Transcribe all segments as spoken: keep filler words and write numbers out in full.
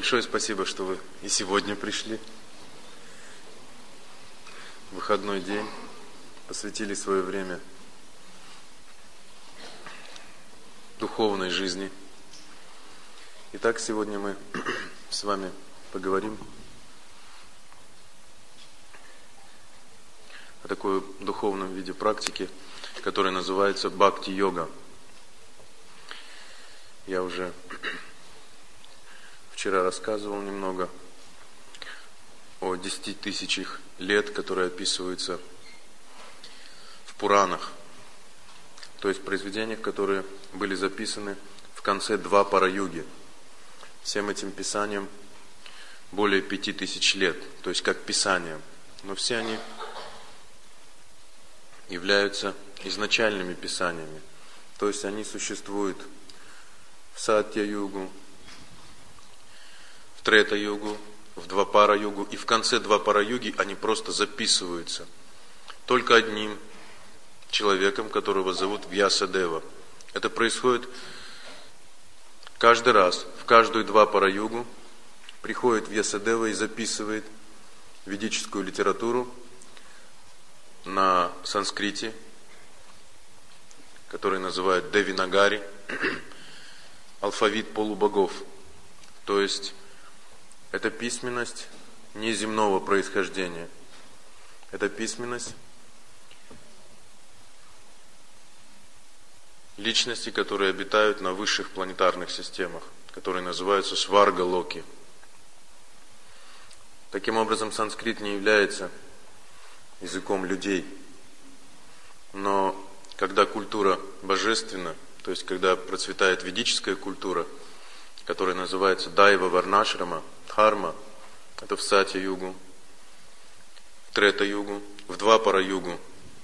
Большое спасибо, что вы и сегодня пришли. Выходной день. Посвятили свое время духовной жизни. Итак, сегодня мы с вами поговорим о такой духовном виде практики, которая называется бхакти-йога. Я уже вчера рассказывал немного о десяти тысячах лет, которые описываются в Пуранах, то есть произведениях, которые были записаны в конце Двапара-юги. Всем этим писаниям более пяти тысяч лет, то есть как писания, но все они являются изначальными писаниями, то есть они существуют в Сатья-югу, в Трета-югу, в Двапара-югу, и в конце Двапара-юги они просто записываются только одним человеком, которого зовут Вьясадева. Это происходит каждый раз, в каждую Двапара-югу приходит Вьясадева и записывает ведическую литературу на санскрите, который называют Девинагари, алфавит полубогов. То есть это письменность неземного происхождения. Это письменность личностей, которые обитают на высших планетарных системах, которые называются Сварга-локи. Таким образом, санскрит не является языком людей. Но когда культура божественна, то есть когда процветает ведическая культура, которая называется Дайва Варнашрама, Дхарма, это в Сатья-югу, в Трета-югу, в Двапара-югу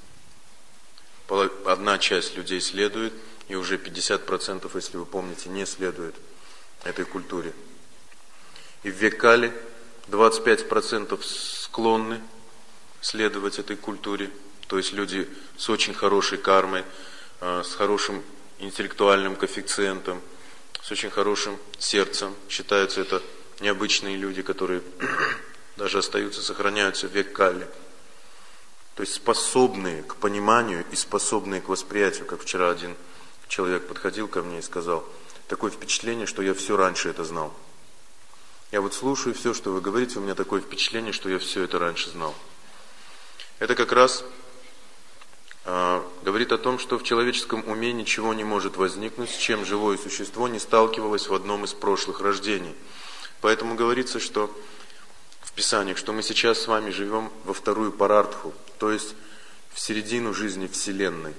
одна часть людей следует, и уже пятьдесят процентов, если вы помните, не следует этой культуре. И в Век-кале двадцать пять процентов склонны следовать этой культуре, то есть люди с очень хорошей кармой, с хорошим интеллектуальным коэффициентом, с очень хорошим сердцем. Считаются это необычные люди, которые даже остаются, сохраняются в Век-кале. То есть способные к пониманию и способные к восприятию. Как вчера один человек подходил ко мне и сказал: такое впечатление, что я все раньше это знал. Я вот слушаю все, что вы говорите, у меня такое впечатление, что я все это раньше знал. Это как раз э, говорит о том, что в человеческом уме ничего не может возникнуть, с чем живое существо не сталкивалось в одном из прошлых рождений. Поэтому говорится, что в Писаниях, что мы сейчас с вами живем во вторую парартху, то есть в середину жизни Вселенной.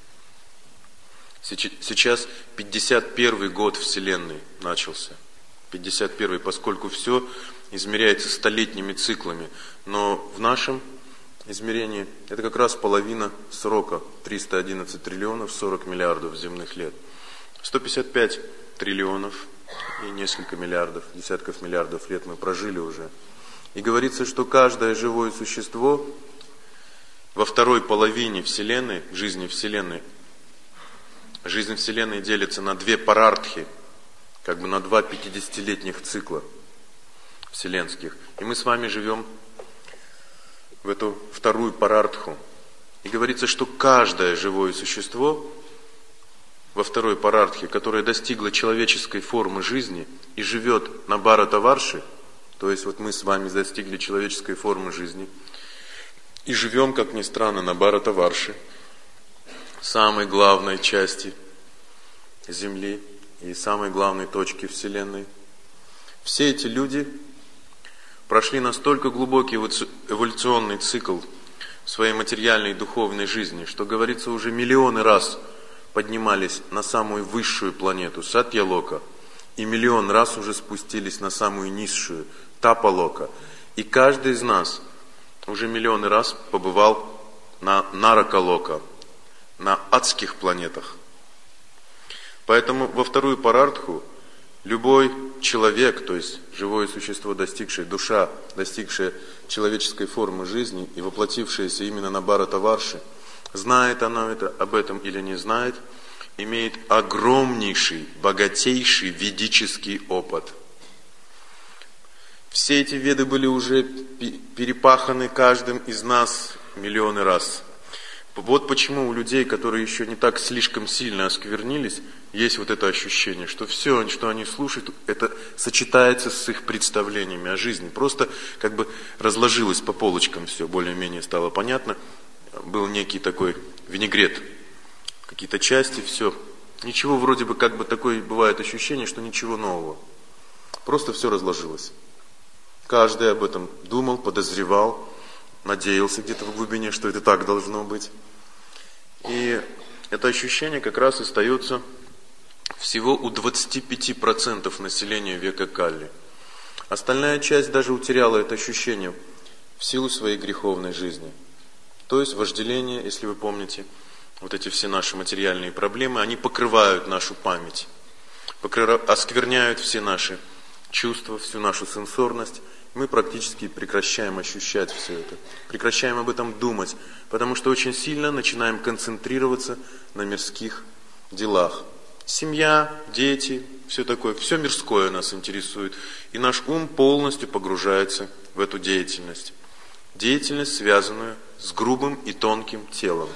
Сейчас пятьдесят первый год Вселенной начался. пятьдесят первый, поскольку все измеряется столетними циклами. Но в нашем измерении это как раз половина срока. триста одиннадцать триллионов сорок миллиардов земных лет. сто пятьдесят пять триллионов и несколько миллиардов, десятков миллиардов лет мы прожили уже. И говорится, что каждое живое существо во второй половине Вселенной, жизни Вселенной, жизнь Вселенной делится на две парартхи, как бы на два пятидесятилетних цикла вселенских. И мы с вами живем в эту вторую парартху. И говорится, что каждое живое существо во второй парартхе, которое достигло человеческой формы жизни и живет на Бхарата-варше, то есть вот мы с вами достигли человеческой формы жизни и живем, как ни странно, на Бхарата-варше, самой главной части Земли и самой главной точки Вселенной. Все эти люди прошли настолько глубокий эволюционный цикл своей материальной и духовной жизни, что, говорится, уже миллионы раз поднимались на самую высшую планету Сатья-лока, и миллион раз уже спустились на самую низшую Тапа-лока. И каждый из нас уже миллионы раз побывал на Нарака-лока, на адских планетах. Поэтому во вторую парартху любой человек, то есть живое существо, достигшее, душа, достигшая человеческой формы жизни и воплотившаяся именно на Бхарата-варше, знает она это, об этом или не знает, имеет огромнейший, богатейший ведический опыт. Все эти веды были уже перепаханы каждым из нас миллионы раз. Вот почему у людей, которые еще не так слишком сильно осквернились, есть вот это ощущение, что все, что они слушают, это сочетается с их представлениями о жизни. Просто как бы разложилось по полочкам все, более-менее стало понятно. Был некий такой винегрет, какие-то части, все. Ничего вроде бы, как бы такое бывает ощущение, что ничего нового. Просто все разложилось. Каждый об этом думал, подозревал, надеялся где-то в глубине, что это так должно быть. И это ощущение как раз остается всего у двадцати пяти процентов населения века Калли. Остальная часть даже утеряла это ощущение в силу своей греховной жизни. То есть вожделение, если вы помните, вот эти все наши материальные проблемы, они покрывают нашу память, покрывают, оскверняют все наши чувства, всю нашу сенсорность. Мы практически прекращаем ощущать все это, прекращаем об этом думать, потому что очень сильно начинаем концентрироваться на мирских делах. Семья, дети, все такое, все мирское нас интересует, и наш ум полностью погружается в эту деятельность. Деятельность, связанную с грубым и тонким телом.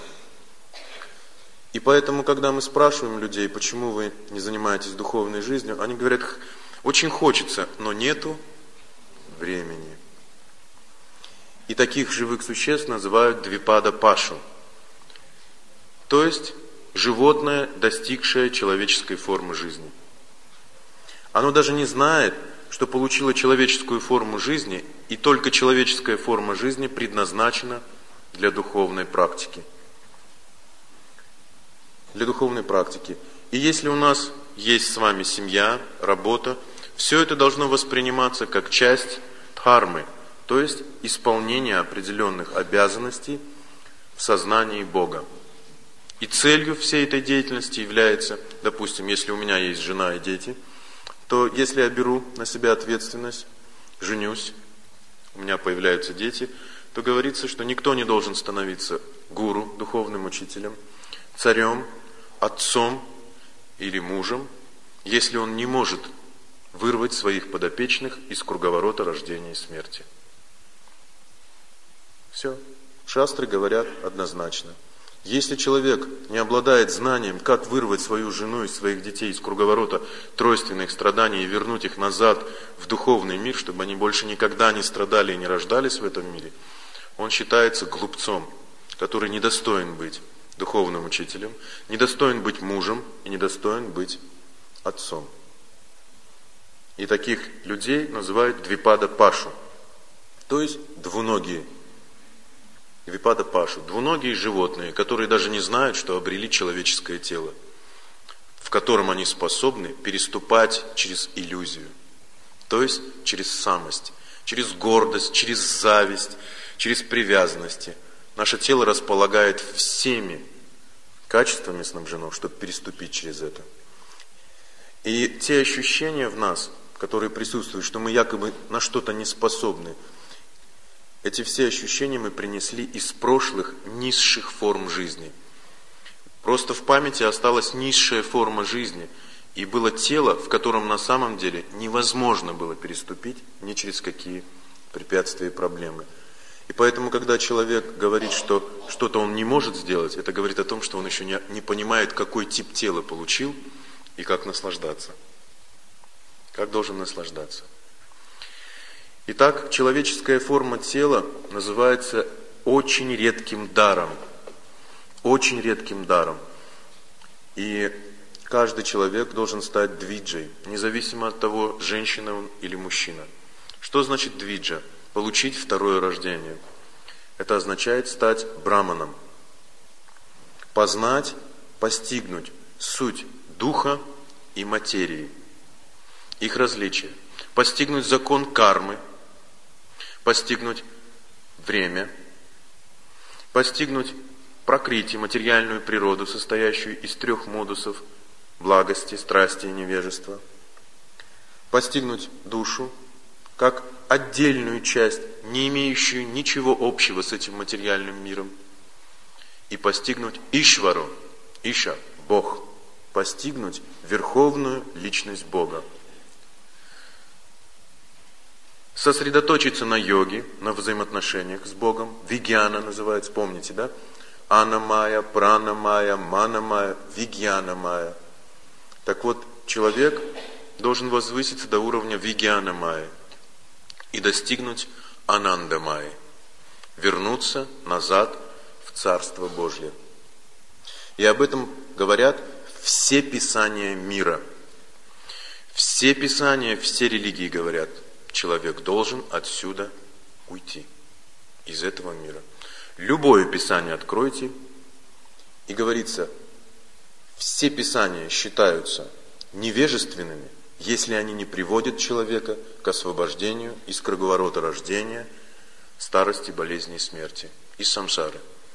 И поэтому, когда мы спрашиваем людей, почему вы не занимаетесь духовной жизнью, они говорят, очень хочется, но нету времени. И таких живых существ называют двипада пашу. То есть животное, достигшее человеческой формы жизни. Оно даже не знает, что получило человеческую форму жизни, и только человеческая форма жизни предназначена для духовной практики. Для духовной практики. И если у нас есть с вами семья, работа, все это должно восприниматься как часть дхармы, то есть исполнение определенных обязанностей в сознании Бога. И целью всей этой деятельности является, допустим, если у меня есть жена и дети, то если я беру на себя ответственность, женюсь, у меня появляются дети, то говорится, что никто не должен становиться гуру, духовным учителем, царем, отцом или мужем, если он не может вырвать своих подопечных из круговорота рождения и смерти. Все. Шастры говорят однозначно. Если человек не обладает знанием, как вырвать свою жену и своих детей из круговорота тройственных страданий и вернуть их назад в духовный мир, чтобы они больше никогда не страдали и не рождались в этом мире, он считается глупцом, который недостоин быть духовным учителем, недостоин быть мужем и недостоин быть отцом. И таких людей называют двипада пашу, то есть двуногие. Двипада пашу, двуногие животные, которые даже не знают, что обрели человеческое тело, в котором они способны переступать через иллюзию, то есть через самость, через гордость, через зависть, через привязанности. Наше тело располагает всеми качествами снабжено, чтобы переступить через это. И те ощущения в нас, которые присутствуют, что мы якобы на что-то не способны, эти все ощущения мы принесли из прошлых низших форм жизни. Просто в памяти осталась низшая форма жизни, и было тело, в котором на самом деле невозможно было переступить ни через какие препятствия и проблемы. И поэтому, когда человек говорит, что что-то он не может сделать, это говорит о том, что он еще не, не понимает, какой тип тела получил и как наслаждаться. Как должен наслаждаться. Итак, человеческая форма тела называется очень редким даром. Очень редким даром. И каждый человек должен стать двиджей, независимо от того, женщина он или мужчина. Что значит двиджа? Получить второе рождение. Это означает стать браманом. Познать, постигнуть суть духа и материи. Их различия. Постигнуть закон кармы. Постигнуть время. Постигнуть пракрити, материальную природу, состоящую из трех модусов благости, страсти и невежества. Постигнуть душу, как отдельную часть, не имеющую ничего общего с этим материальным миром. И постигнуть Ишвару, Иша, Бог. Постигнуть верховную личность Бога. сосредоточиться на йоге, на взаимоотношениях с Богом. Вигьяна называется, помните, да? Анамая, пранамая, манамая, вигьянамая. Так вот, человек должен возвыситься до уровня вигьянамая и достигнуть анандамая, вернуться назад в Царство Божье. И об этом говорят все писания мира. Все писания, все религии говорят, человек должен отсюда уйти, из этого мира. Любое писание откройте, и говорится, все писания считаются невежественными, если они не приводят человека к освобождению из круговорота рождения, старости, болезни и смерти, из самсары.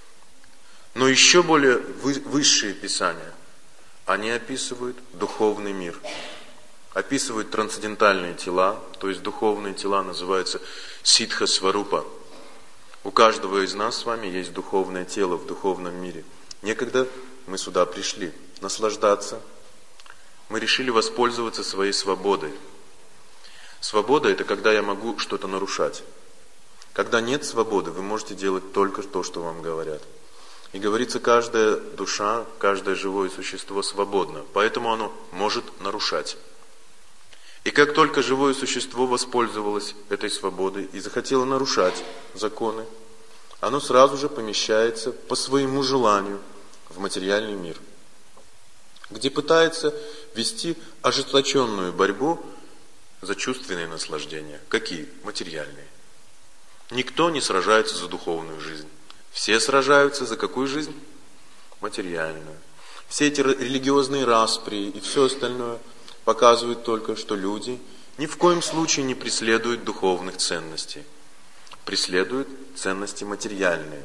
Но еще более высшие писания, они описывают духовный мир, описывают трансцендентальные тела, то есть духовные тела называются ситха сварупа. У каждого из нас с вами есть духовное тело в духовном мире. Некогда мы сюда пришли наслаждаться. Мы решили воспользоваться своей свободой. Свобода – это когда я могу что-то нарушать. Когда нет свободы, вы можете делать только то, что вам говорят. И говорится, каждая душа, каждое живое существо свободно, поэтому оно может нарушать. И как только живое существо воспользовалось этой свободой и захотело нарушать законы, оно сразу же помещается по своему желанию в материальный мир, где пытается вести ожесточенную борьбу за чувственные наслаждения. Какие? Материальные. Никто не сражается за духовную жизнь. Все сражаются за какую жизнь? Материальную. Все эти религиозные распри и все остальное показывают только, что люди ни в коем случае не преследуют духовных ценностей. Преследуют ценности материальные.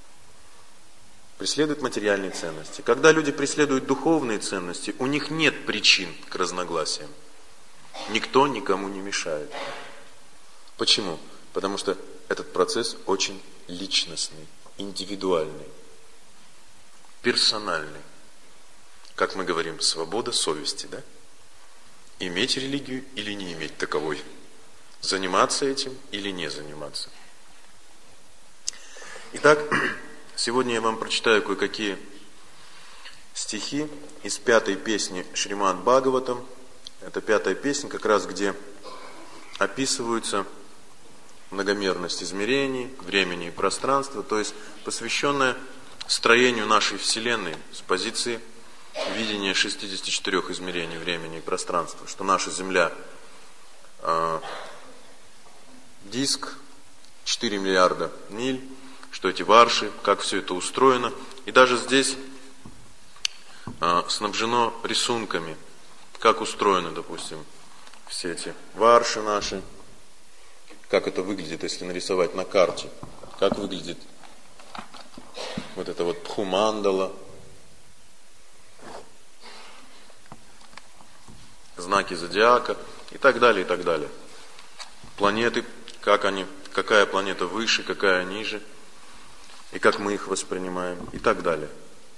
Преследуют материальные ценности. Когда люди преследуют духовные ценности, у них нет причин к разногласиям. Никто никому не мешает. Почему? Потому что этот процесс очень личностный, индивидуальный, персональный. Как мы говорим, свобода совести, да? Иметь религию или не иметь таковой. Заниматься этим или не заниматься. Итак, сегодня я вам прочитаю кое-какие стихи из пятой песни Шримад Бхагаватам. Это пятая песня, как раз где описываются многомерность измерений, времени и пространства, то есть посвященная строению нашей Вселенной с позиции видения шестидесяти четырёх измерений времени и пространства, что наша Земля э, диск четыре миллиарда миль, что эти варши, как все это устроено. И даже здесь э, снабжено рисунками, как устроены, допустим, все эти варши наши, как это выглядит, если нарисовать на карте, как выглядит вот это вот пхумандала, знаки зодиака и так далее, и так далее. Планеты, как они, какая планета выше, какая ниже, и как мы их воспринимаем, и так далее.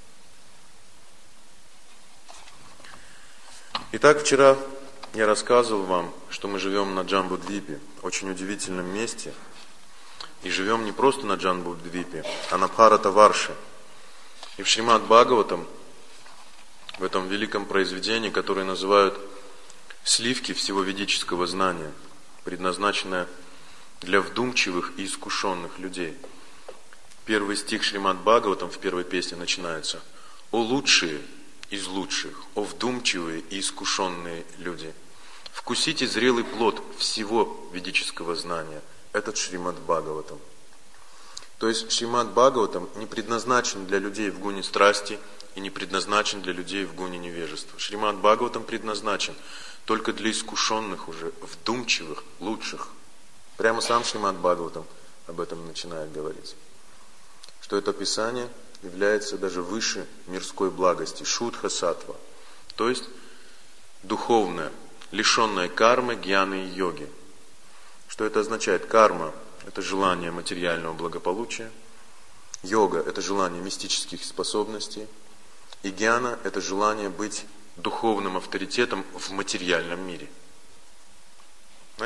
Итак, вчера я рассказывал вам, что мы живем на Джамбудвипе, очень удивительном месте, и живем не просто на Джамбудвипе, а на Бхарата-варше. И в Шримад Бхагаватам, в этом великом произведении, которое называют сливки всего ведического знания, предназначенное для вдумчивых и искушенных людей. Первый стих Шримад Бхагаватам в первой песне начинается: «О лучшие из лучших, о вдумчивые и искушенные люди, вкусите зрелый плод всего ведического знания». Этот Шримад Бхагаватам. То есть Шримад Бхагаватам не предназначен для людей в гуне страсти и не предназначен для людей в гуне невежества. Шримад Бхагаватам предназначен только для искушенных уже, вдумчивых, лучших. Прямо сам Шримад Бхагаватам об этом начинает говорить. Что это Писание является даже выше мирской благости, шудха сатва. То есть духовное, лишенное кармы, гьяны и йоги. Что это означает? Карма – это желание материального благополучия. Йога – это желание мистических способностей. И гьяна – это желание быть духовным авторитетом в материальном мире. Знаете?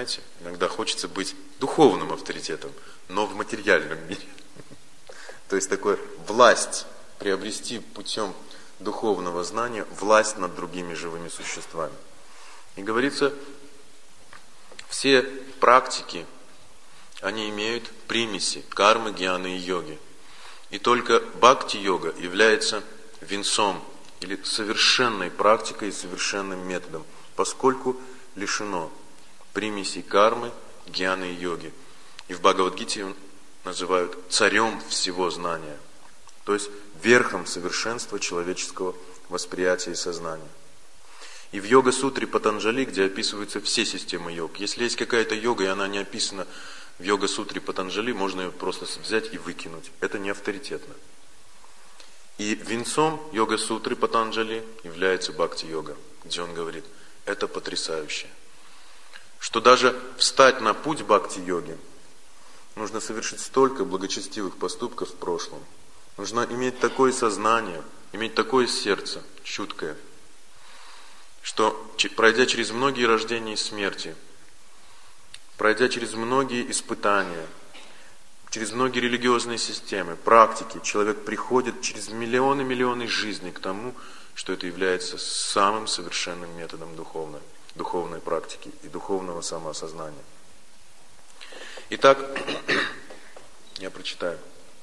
Понимаете? Иногда хочется быть духовным авторитетом, но в материальном мире. То есть такое власть, приобрести путем духовного знания власть над другими живыми существами. И говорится, все практики, они имеют примеси кармы, гьяны и йоги. И только бхакти-йога является венцом или совершенной практикой и совершенным методом, поскольку лишено примесей кармы, гьяны и йоги. И в Бхагавад-гите его называют царем всего знания, то есть верхом совершенства человеческого восприятия и сознания. И в йога-сутре Патанджали, где описываются все системы йог, если есть какая-то йога, и она не описана в йога-сутре Патанджали, можно ее просто взять и выкинуть. Это не авторитетно. И венцом йога-сутры Патанджали является бхакти-йога, где он говорит, это потрясающе, что даже встать на путь бхакти-йоги нужно совершить столько благочестивых поступков в прошлом. Нужно иметь такое сознание, иметь такое сердце чуткое, что, пройдя через многие рождения и смерти, пройдя через многие испытания, через многие религиозные системы, практики, человек приходит через миллионы-миллионы жизней к тому, что это является самым совершенным методом духовной, духовной практики и духовного самоосознания. Итак, я прочитаю.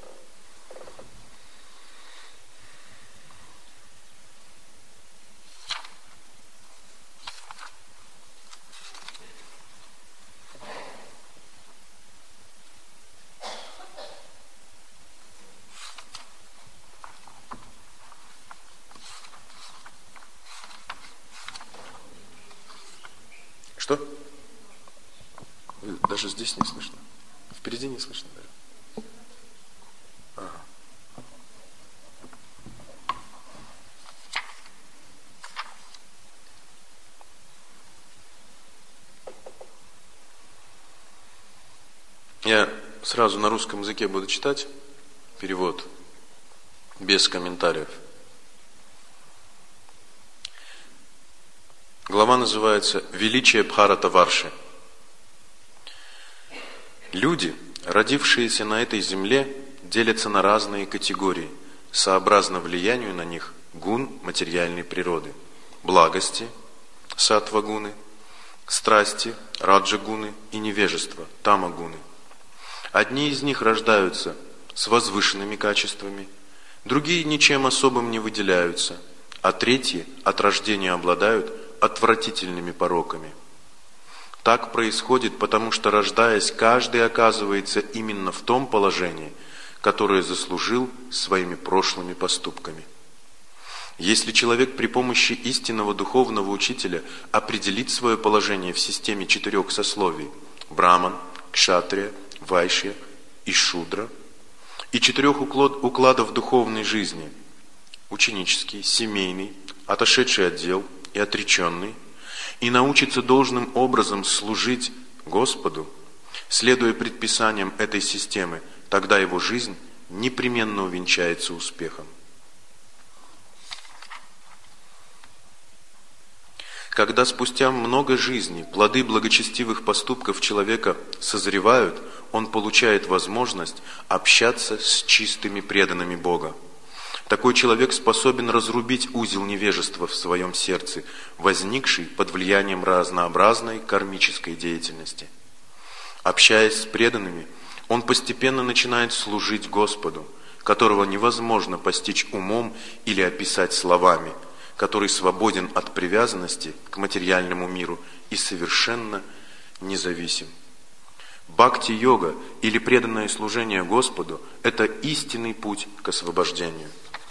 Что? Даже здесь не слышно. Впереди не слышно даже. Ага. Я сразу на русском языке буду читать перевод без комментариев. Глава называется «Величие Бхарата-варши». Люди, родившиеся на этой земле, делятся на разные категории, сообразно влиянию на них гун материальной природы, благости, саттва-гуны, страсти, раджа-гуны и невежества, тама-гуны. Одни из них рождаются с возвышенными качествами, другие ничем особым не выделяются, а третьи от рождения обладают отвратительными пороками. Так происходит, потому что, рождаясь, каждый оказывается именно в том положении, которое заслужил своими прошлыми поступками. Если человек при помощи истинного духовного учителя определит свое положение в системе четырех сословий – браман, кшатрия, вайшья и шудра, и четырех укладов духовной жизни – ученический, семейный, отошедший отдел и отреченный, и научится должным образом служить Господу, следуя предписаниям этой системы, тогда его жизнь непременно увенчается успехом. Когда спустя много жизней плоды благочестивых поступков человека созревают, он получает возможность общаться с чистыми преданными Бога. Такой человек способен разрубить узел невежества в своем сердце, возникший под влиянием разнообразной кармической деятельности. Общаясь с преданными, он постепенно начинает служить Господу, которого невозможно постичь умом или описать словами, который свободен от привязанности к материальному миру и совершенно независим. Бхакти-йога или преданное служение Господу – это истинный путь к освобождению.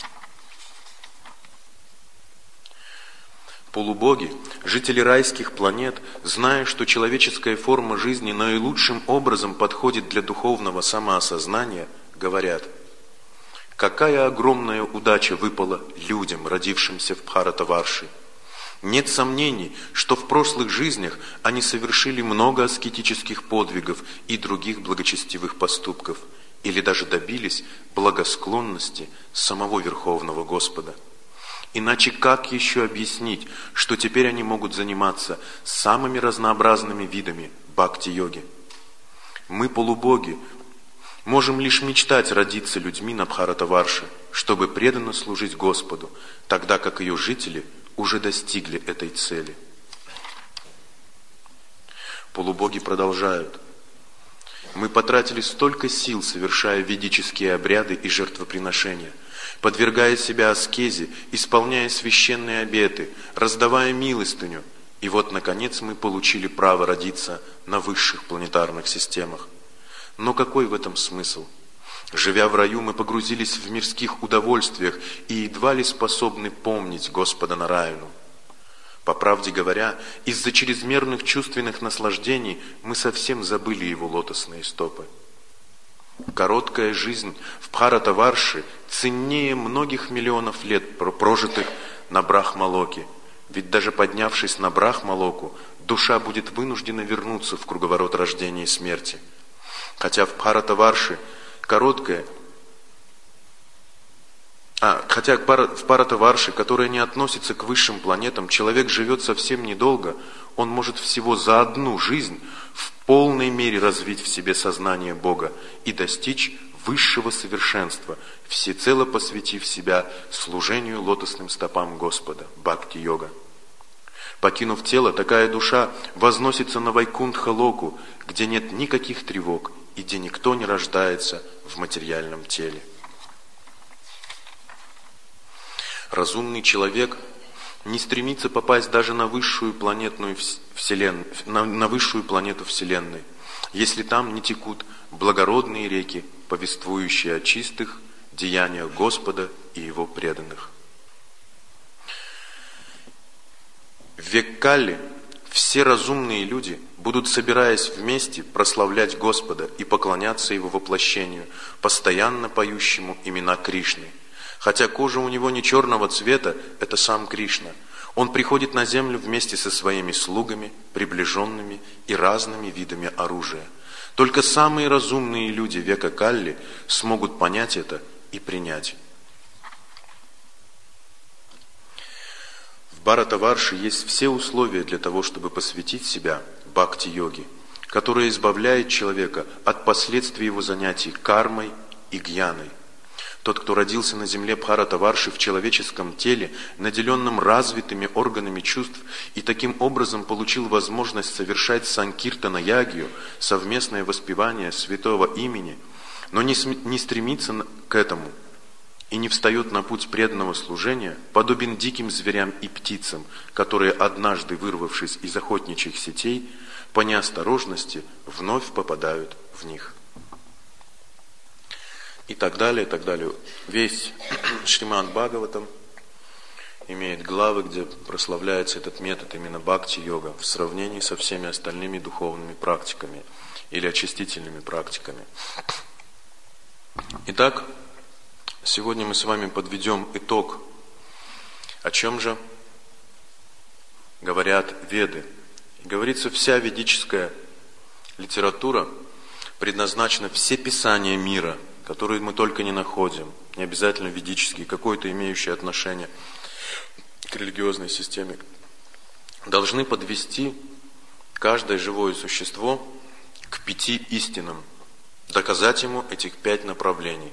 Полубоги, жители райских планет, зная, что человеческая форма жизни наилучшим образом подходит для духовного самоосознания, говорят: какая огромная удача выпала людям, родившимся в Бхарата-варши! Нет сомнений, что в прошлых жизнях они совершили много аскетических подвигов и других благочестивых поступков, или даже добились благосклонности самого Верховного Господа. Иначе как еще объяснить, что теперь они могут заниматься самыми разнообразными видами бхакти-йоги. Мы, полубоги, можем лишь мечтать родиться людьми на Бхаратаварше, чтобы преданно служить Господу, тогда как ее жители уже достигли этой цели. Полубоги продолжают. Мы потратили столько сил, совершая ведические обряды и жертвоприношения, подвергая себя аскезе, исполняя священные обеты, раздавая милостыню. И вот, наконец, мы получили право родиться на высших планетарных системах. Но какой в этом смысл? Живя в раю, мы погрузились в мирских удовольствиях и едва ли способны помнить Господа Нараяну. По правде говоря, из-за чрезмерных чувственных наслаждений мы совсем забыли его лотосные стопы. Короткая жизнь в Бхаратаварше ценнее многих миллионов лет, прожитых на Брахмалоке. Ведь даже поднявшись на Брахмалоку, душа будет вынуждена вернуться в круговорот рождения и смерти. Хотя в Бхаратаварше короткая, а, хотя в Бхаратаварше, которая не относится к высшим планетам, человек живет совсем недолго, он может всего за одну жизнь в полной мере развить в себе сознание Бога и достичь высшего совершенства, всецело посвятив себя служению лотосным стопам Господа, бхакти-йога. Покинув тело, такая душа возносится на Вайкунтха-локу, где нет никаких тревог и где никто не рождается в материальном теле. Разумный человек не стремится попасть даже на высшую планетную вселен... на, на высшую планету Вселенной, если там не текут благородные реки, повествующие о чистых деяниях Господа и Его преданных. В век Калли все разумные люди будут, собираясь вместе, прославлять Господа и поклоняться Его воплощению, постоянно поющему имена Кришны. Хотя кожа у него не черного цвета, это сам Кришна. Он приходит на землю вместе со своими слугами, приближенными и разными видами оружия. Только самые разумные люди века Калли смогут понять это и принять. В Бхаратаварше есть все условия для того, чтобы посвятить себя бхакти-йоге, которая избавляет человека от последствий его занятий кармой и гьяной. Тот, кто родился на земле Бхаратаварши в человеческом теле, наделенном развитыми органами чувств, и таким образом получил возможность совершать санкиртана-ягью, совместное воспевание святого имени, но не, не стремится к этому и не встает на путь преданного служения, подобен диким зверям и птицам, которые, однажды вырвавшись из охотничьих сетей, по неосторожности вновь попадают в них. И так далее, и так далее. Весь Шримад Бхагаватам имеет главы, где прославляется этот метод именно бхакти-йога в сравнении со всеми остальными духовными практиками или очистительными практиками. Итак, сегодня мы с вами подведем итог. О чем же говорят Веды? И говорится, вся ведическая литература предназначена, все писания мира, которые мы только не находим, не обязательно ведические, какое-то имеющее отношение к религиозной системе, должны подвести каждое живое существо к пяти истинам, доказать ему этих пять направлений.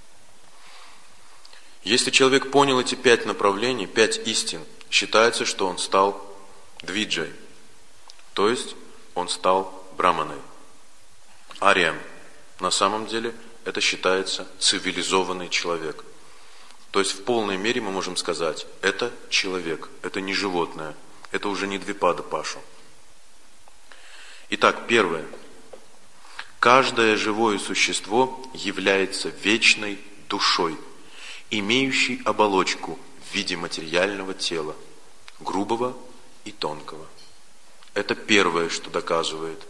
Если человек понял эти пять направлений, пять истин, считается, что он стал двиджай, то есть он стал браманой, арием. На самом деле это считается цивилизованный человек. То есть в полной мере мы можем сказать, это человек, это не животное, это уже не двипада пашу. Итак, первое. Каждое живое существо является вечной душой, имеющей оболочку в виде материального тела, грубого и тонкого. Это первое, что доказывает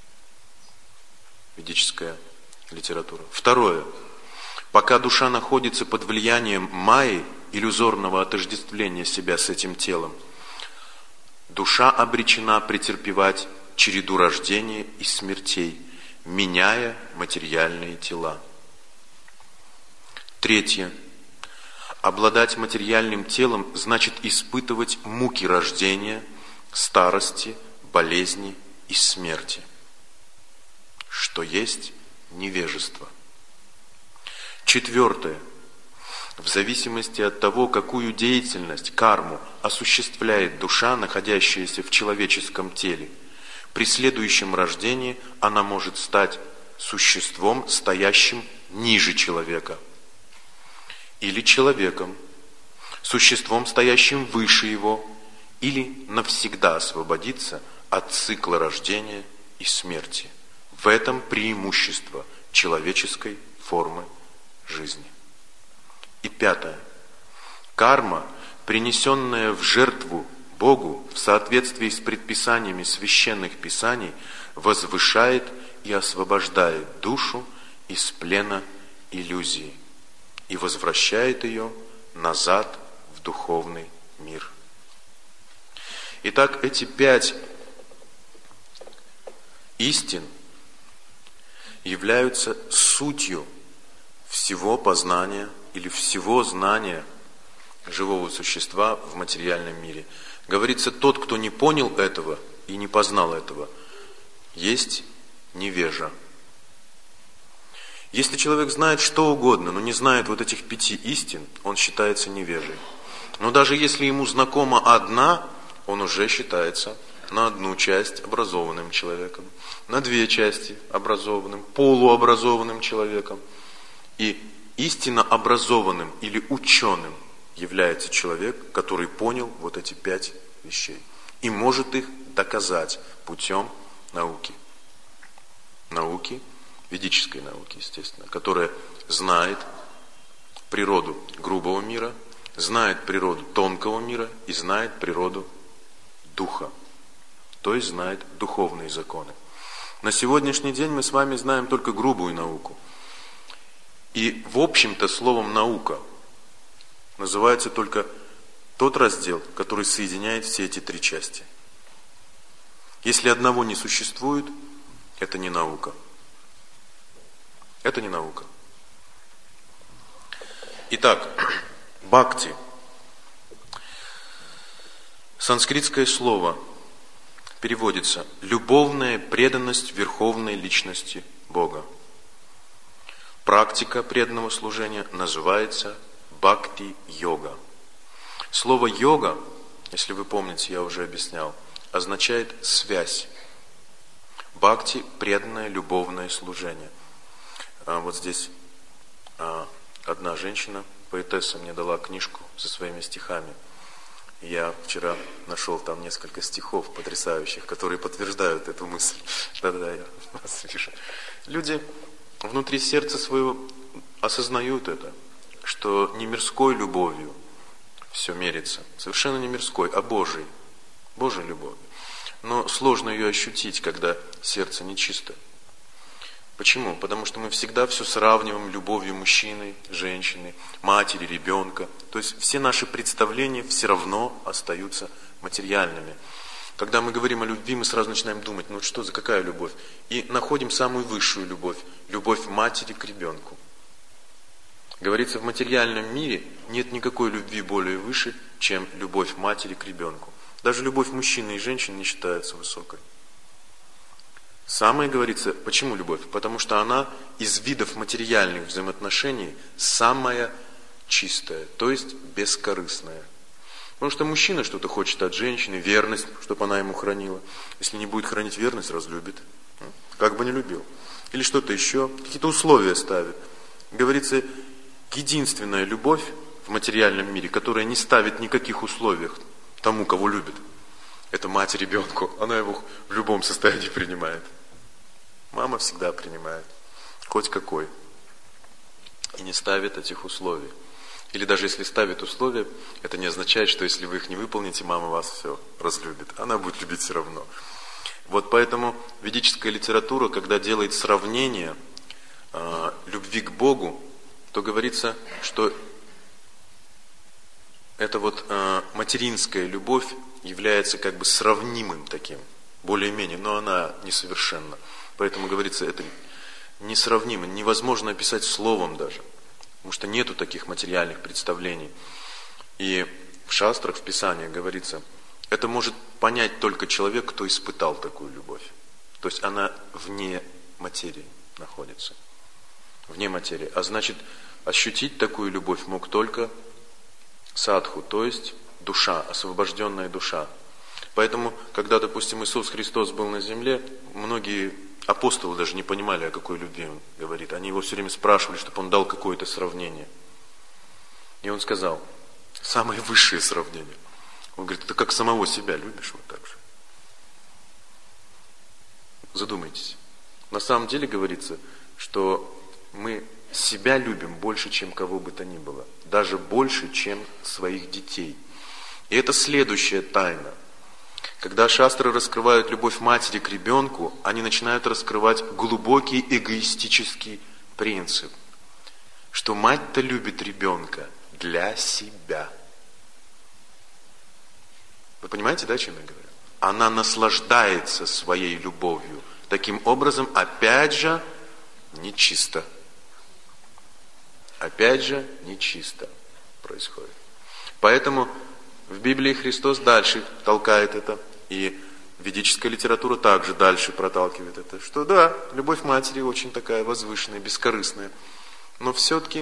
ведическая литература. Второе. Пока душа находится под влиянием майи, иллюзорного отождествления себя с этим телом, душа обречена претерпевать череду рождения и смертей, меняя материальные тела. Третье. Обладать материальным телом значит испытывать муки рождения, старости, болезни и смерти. что есть невежество. Четвертое. В зависимости от того, какую деятельность, карму, осуществляет душа, находящаяся в человеческом теле, при следующем рождении она может стать существом, стоящим ниже человека, или человеком, существом, стоящим выше его, или навсегда освободиться от цикла рождения и смерти. В этом преимущество человеческой формы жизни. И пятое. Карма, принесенная в жертву Богу в соответствии с предписаниями священных писаний, возвышает и освобождает душу из плена иллюзии и возвращает ее назад в духовный мир. Итак, эти пять истин являются сутью всего познания или всего знания живого существа в материальном мире. Говорится, тот, кто не понял этого и не познал этого, есть невежа. Если человек знает что угодно, но не знает вот этих пяти истин, он считается невежей. Но даже если ему знакома одна, он уже считается на одну часть образованным человеком, на две части образованным, полуобразованным человеком. И истинно образованным или ученым является человек, который понял вот эти пять вещей и может их доказать путем науки. Науки, ведической науки, естественно, которая знает природу грубого мира, знает природу тонкого мира и знает природу духа, то есть знает духовные законы. На сегодняшний день мы с вами знаем только грубую науку. И в общем-то словом «наука» называется только тот раздел, который соединяет все эти три части. Если одного не существует, это не наука. Это не наука. Итак, бхакти. Санскритское слово переводится «любовная преданность верховной личности Бога». Практика преданного служения называется бхакти-йога. Слово «йога», если вы помните, я уже объяснял, означает «связь». Бхакти – преданное любовное служение. А вот здесь а, одна женщина, поэтесса, мне дала книжку со своими стихами. Я вчера нашел там несколько стихов потрясающих, которые подтверждают эту мысль. Да-да-да, я вас вижу. Люди внутри сердца своего осознают это, что не мирской любовью все мерится, совершенно не мирской, а Божией, Божьей любовью. Но сложно ее ощутить, когда сердце нечисто. Почему? Потому что мы всегда все сравниваем любовью мужчины, женщины, матери, ребенка. То есть все наши представления все равно остаются материальными. Когда мы говорим о любви, мы сразу начинаем думать, ну что за какая любовь? И находим самую высшую любовь, любовь матери к ребенку. Говорится, в материальном мире нет никакой любви более выше, чем любовь матери к ребенку. Даже любовь мужчины и женщины не считается высокой. Самое, говорится, почему любовь? Потому что она из видов материальных взаимоотношений самая чистая, то есть бескорыстная. Потому что мужчина что-то хочет от женщины, верность, чтобы она ему хранила. Если не будет хранить верность, разлюбит. Как бы не любил. Или что-то еще, какие-то условия ставит. Говорится, единственная любовь в материальном мире, которая не ставит никаких условий тому, кого любит, это мать ребенку. Она его в любом состоянии принимает. Мама всегда принимает, хоть какой. И не ставит этих условий. Или даже если ставит условия, это не означает, что если вы их не выполните, мама вас все разлюбит. Она будет любить все равно. Вот поэтому ведическая литература, когда делает сравнение э, любви к Богу, то говорится, что эта вот э, материнская любовь является как бы сравнимым таким, более-менее, но она несовершенна. Поэтому говорится, это несравнимо, невозможно описать словом даже, потому что нету таких материальных представлений. И в шастрах, в Писаниях говорится, это может понять только человек, кто испытал такую любовь. То есть она вне материи находится. Вне материи. А значит, ощутить такую любовь мог только садху, то есть душа, освобожденная душа. Поэтому, когда, допустим, Иисус Христос был на земле, многие апостолы даже не понимали, о какой любви Он говорит. Они Его все время спрашивали, чтобы Он дал какое-то сравнение. И Он сказал, самое высшее сравнение. Он говорит, ты как самого себя любишь вот так же. Задумайтесь. На самом деле говорится, что мы себя любим больше, чем кого бы то ни было. Даже больше, чем своих детей. И это следующая тайна. Когда шастры раскрывают любовь матери к ребенку, они начинают раскрывать глубокий эгоистический принцип, что мать-то любит ребенка для себя. Вы понимаете, да, о чем я говорю? Она наслаждается своей любовью. Таким образом, опять же, нечисто. Опять же, нечисто происходит. Поэтому в Библии Христос дальше толкает это, и ведическая литература также дальше проталкивает это, что да, любовь матери очень такая возвышенная, бескорыстная, но все-таки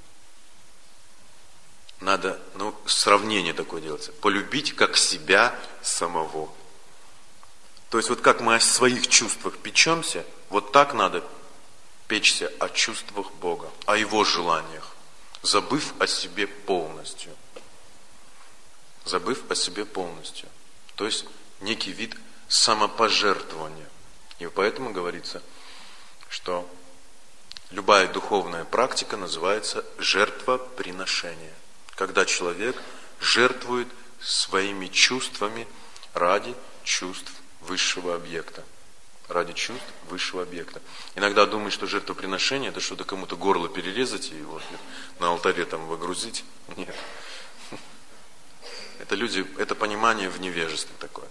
надо, ну, сравнение такое делается, полюбить как себя самого. То есть вот как мы о своих чувствах печемся, вот так надо печься о чувствах Бога, о Его желаниях, забыв о себе полностью. Забыв о себе полностью. То есть некий вид самопожертвования. И поэтому говорится, что любая духовная практика называется жертвоприношение. Когда человек жертвует своими чувствами ради чувств высшего объекта. Ради чувств высшего объекта. Иногда думают, что жертвоприношение это что-то кому-то горло перерезать и вот на алтаре там выгрузить. Нет. Это люди, это понимание в невежестве такое.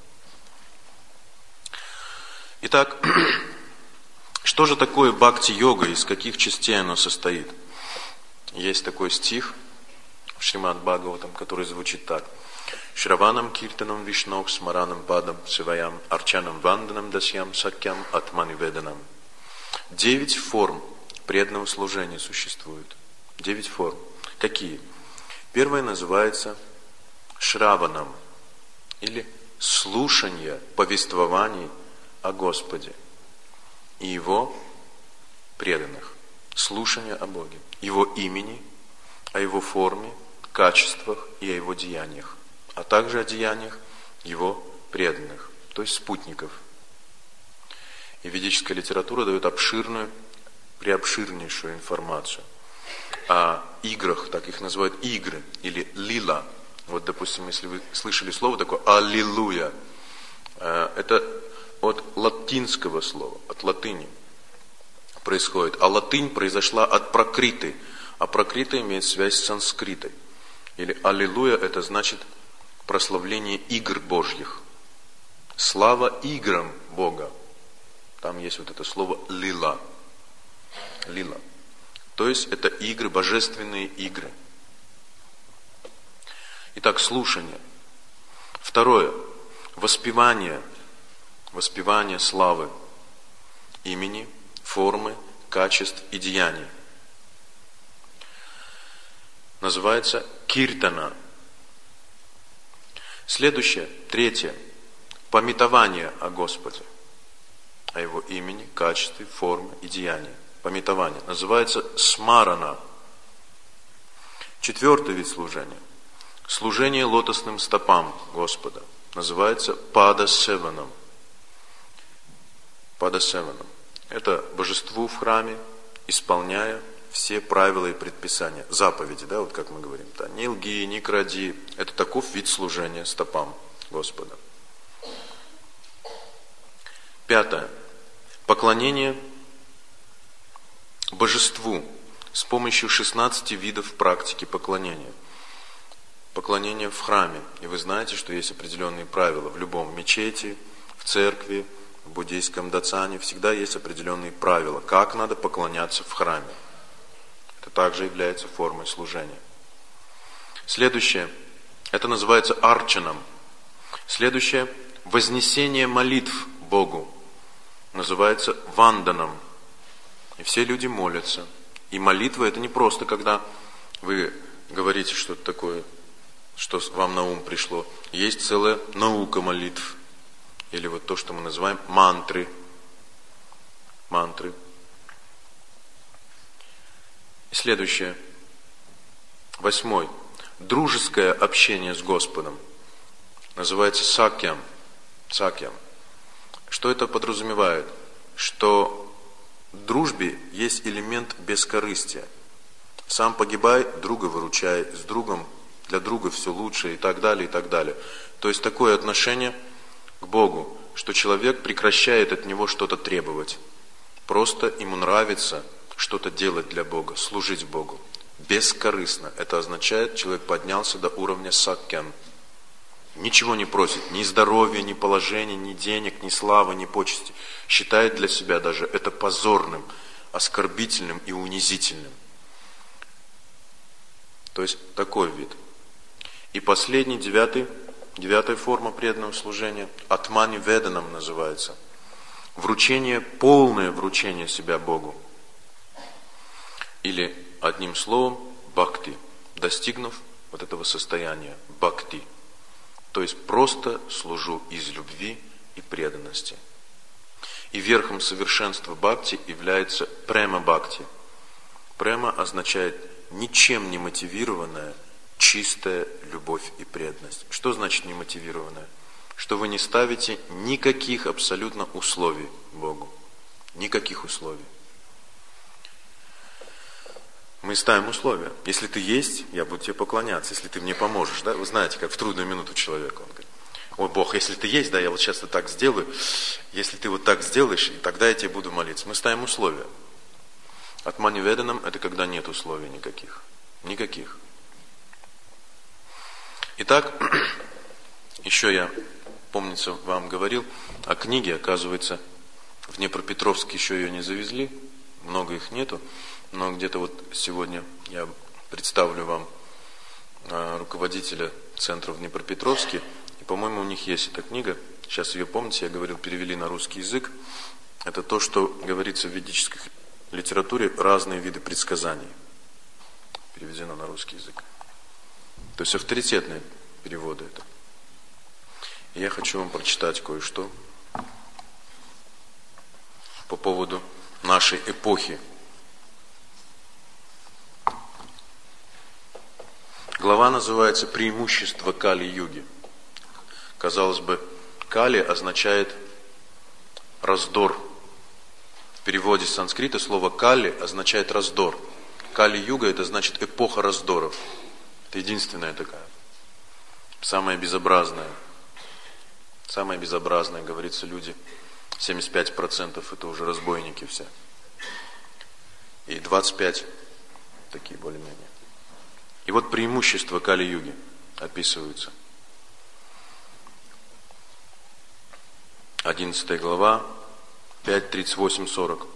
Итак, что же такое бхакти-йога, из каких частей оно состоит? Есть такой стих в Шримад Бхагаватам, который звучит так. Шраванам киртанам вишнок смаранам падам сиваям арчанам ванданам дасьям сакьям атманиведанам. Девять форм преданного служения существует. Девять форм. Какие? Первая называется шраванам, или слушание повествований о Господе и Его преданных. Слушание о Боге, Его имени, о Его форме, качествах и о Его деяниях, а также о деяниях Его преданных, то есть спутников. И ведическая литература дает обширную, преобширнейшую информацию о играх, так их называют игры, или лила. Вот, допустим, если вы слышали слово такое «аллилуйя», это от латинского слова, от латыни происходит. А латынь произошла от пракриты, а пракрита имеет связь с санскритой. Или «аллилуйя» это значит прославление игр Божьих. Слава играм Бога. Там есть вот это слово «лила». Лила. То есть это игры, божественные игры. Итак, слушание. Второе. Воспевание. Воспевание славы имени, формы, качеств и деяний. Называется киртана. Следующее, третье. Памятование о Господе, о Его имени, качестве, форме и деянии. Памятование. Называется смарана. Четвертый вид служения. Служение лотосным стопам Господа. Называется падасеваном. Падасеваном. Это божеству в храме, исполняя все правила и предписания. Заповеди, да, вот как мы говорим. Да, не лги, не кради. Это таков вид служения стопам Господа. Пятое. Поклонение божеству с помощью шестнадцати видов практики поклонения. Поклонение в храме. И вы знаете, что есть определенные правила. В любом мечети, в церкви, в буддийском дацане всегда есть определенные правила, как надо поклоняться в храме. Это также является формой служения. Следующее. Это называется арчаном. Следующее. Вознесение молитв Богу. Называется ванданом. И все люди молятся. И молитва это не просто, когда вы говорите что-то такое, что вам на ум пришло. Есть целая наука молитв. Или вот то, что мы называем мантры. Мантры. И следующее. Восьмой. Дружеское общение с Господом. Называется сакьям. Сакьям. Что это подразумевает? Что в дружбе есть элемент бескорыстия. Сам погибай, друга выручай, с другом для друга все лучше и так далее, и так далее. То есть такое отношение к Богу, что человек прекращает от него что-то требовать. Просто ему нравится что-то делать для Бога, служить Богу. Бескорыстно. Это означает, человек поднялся до уровня сакьян. Ничего не просит, ни здоровья, ни положения, ни денег, ни славы, ни почести. Считает для себя даже это позорным, оскорбительным и унизительным. То есть такой вид. И последний, девятый, девятая форма преданного служения, атмани веданам называется. Вручение, полное вручение себя Богу. Или одним словом, бхакти, достигнув вот этого состояния, бхакти. То есть просто служу из любви и преданности. И верхом совершенства бхакти является према бхакти. Према означает ничем не мотивированная, чистая любовь и преданность. Что значит не мотивированная? Что вы не ставите никаких абсолютно условий Богу. Никаких условий. Мы ставим условия. Если ты есть, я буду тебе поклоняться, если ты мне поможешь. Да? Вы знаете, как в трудную минуту человека. Он говорит: ой, Бог, если ты есть, да, я вот сейчас вот так сделаю. Если ты вот так сделаешь, и тогда я тебе буду молиться. Мы ставим условия. Атмани веданам это когда нет условий никаких. Никаких. Итак, еще я, помнится, вам говорил о книге, оказывается, в Днепропетровск еще ее не завезли, много их нету, но где-то вот сегодня я представлю вам руководителя центра в Днепропетровске, и, по-моему, у них есть эта книга, сейчас ее, помните, я говорил, перевели на русский язык, это то, что говорится в ведической литературе, разные виды предсказаний, переведено на русский язык. То есть авторитетные переводы это. И я хочу вам прочитать кое-что по поводу нашей эпохи. Глава называется «Преимущество Кали-юги». Казалось бы, Кали означает раздор. В переводе с санскрита слово Кали означает раздор. Кали-юга это значит эпоха раздоров. Это единственная такая. Самая безобразная. Самая безобразная, говорится, люди. семьдесят пять процентов это уже разбойники все. И двадцать пять такие более-менее. И вот преимущества Кали-юги описываются. одиннадцатая глава, пять, тридцать восемь, сорок.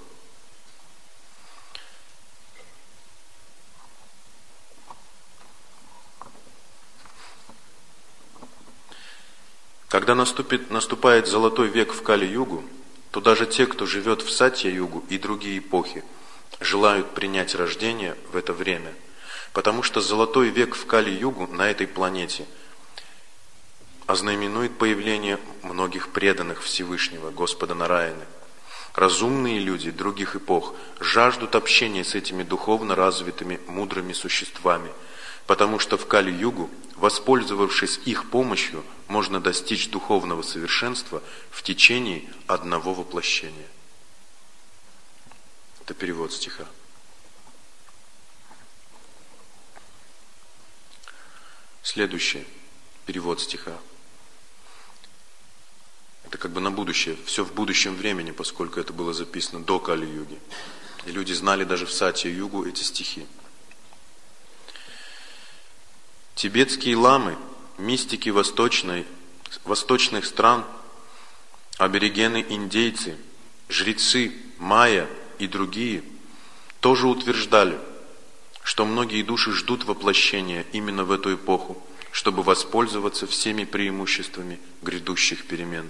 Когда наступит, наступает золотой век в Кали-югу, то даже те, кто живет в Сатья-югу и другие эпохи, желают принять рождение в это время, потому что золотой век в Кали-югу на этой планете ознаменует появление многих преданных Всевышнего, Господа Нараяны. Разумные люди других эпох жаждут общения с этими духовно развитыми, мудрыми существами, потому что в Кали-югу, воспользовавшись их помощью, можно достичь духовного совершенства в течение одного воплощения. Это перевод стиха. Следующий перевод стиха. Это как бы на будущее, все в будущем времени, поскольку это было записано до Кали-юги. И люди знали даже в Сатья-югу эти стихи. Тибетские ламы, мистики восточной, восточных стран, аборигены-индейцы, жрецы, майя и другие тоже утверждали, что многие души ждут воплощения именно в эту эпоху, чтобы воспользоваться всеми преимуществами грядущих перемен.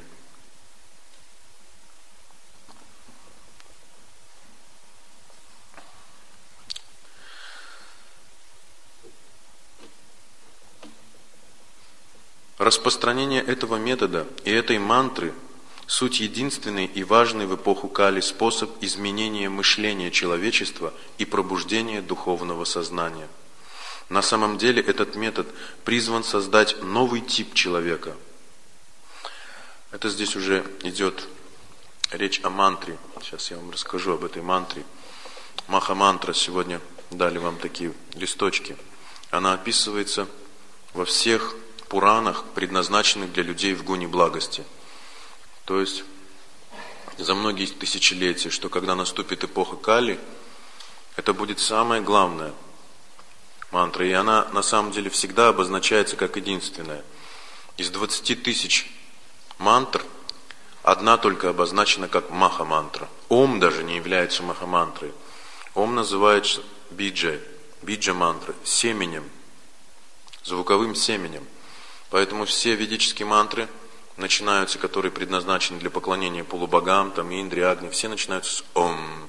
Распространение этого метода и этой мантры – суть единственный и важный в эпоху Кали способ изменения мышления человечества и пробуждения духовного сознания. На самом деле этот метод призван создать новый тип человека. Это здесь уже идет речь о мантре. Сейчас я вам расскажу об этой мантре. Маха-мантра, сегодня дали вам такие листочки. Она описывается во всех Пуранах, предназначенных для людей в гуне благости. То есть за многие тысячелетия, что когда наступит эпоха Кали, это будет самое главное мантра. И она на самом деле всегда обозначается как единственная. Из двадцати тысяч мантр одна только обозначена как маха-мантра. Ом даже не является маха-мантрой. Ом называется биджа, биджа-мантра, семенем, звуковым семенем. Поэтому все ведические мантры начинаются, которые предназначены для поклонения полубогам, там Индри, Агни, все начинаются с Ом.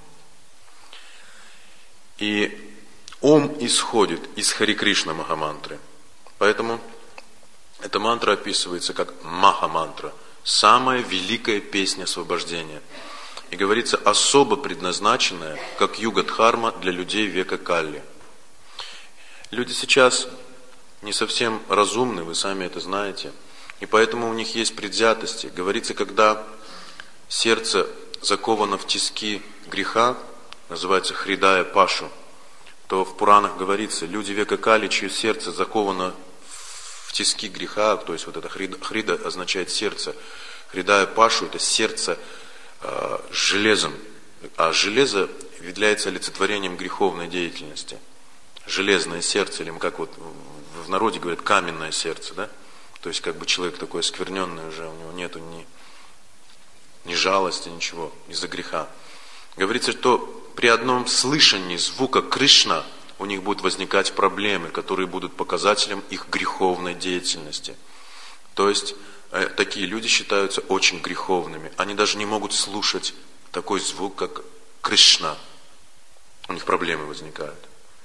И Ом исходит из Хари Кришна Махамантры. Поэтому эта мантра описывается как Маха-мантра, самая великая песня освобождения. И говорится, особо предназначенная, как юга-дхарма для людей века Калли. Люди сейчас не совсем разумны, вы сами это знаете. И поэтому у них есть предвзятости. Говорится, когда сердце заковано в тиски греха, называется Хридая Пашу, то в Пуранах говорится, люди века Кали, чье сердце заковано в тиски греха, то есть вот это хрида, хрида означает сердце, Хридая Пашу это сердце э, с железом, а железо является олицетворением греховной деятельности. Железное сердце, или как вот в народе говорят, каменное сердце, да? То есть как бы человек такой оскверненный уже, у него нету ни, ни жалости, ничего, из-за греха. Говорится, что при одном слышании звука Кришна у них будут возникать проблемы, которые будут показателем их греховной деятельности. То есть э, такие люди считаются очень греховными. Они даже не могут слушать такой звук, как Кришна. У них проблемы возникают.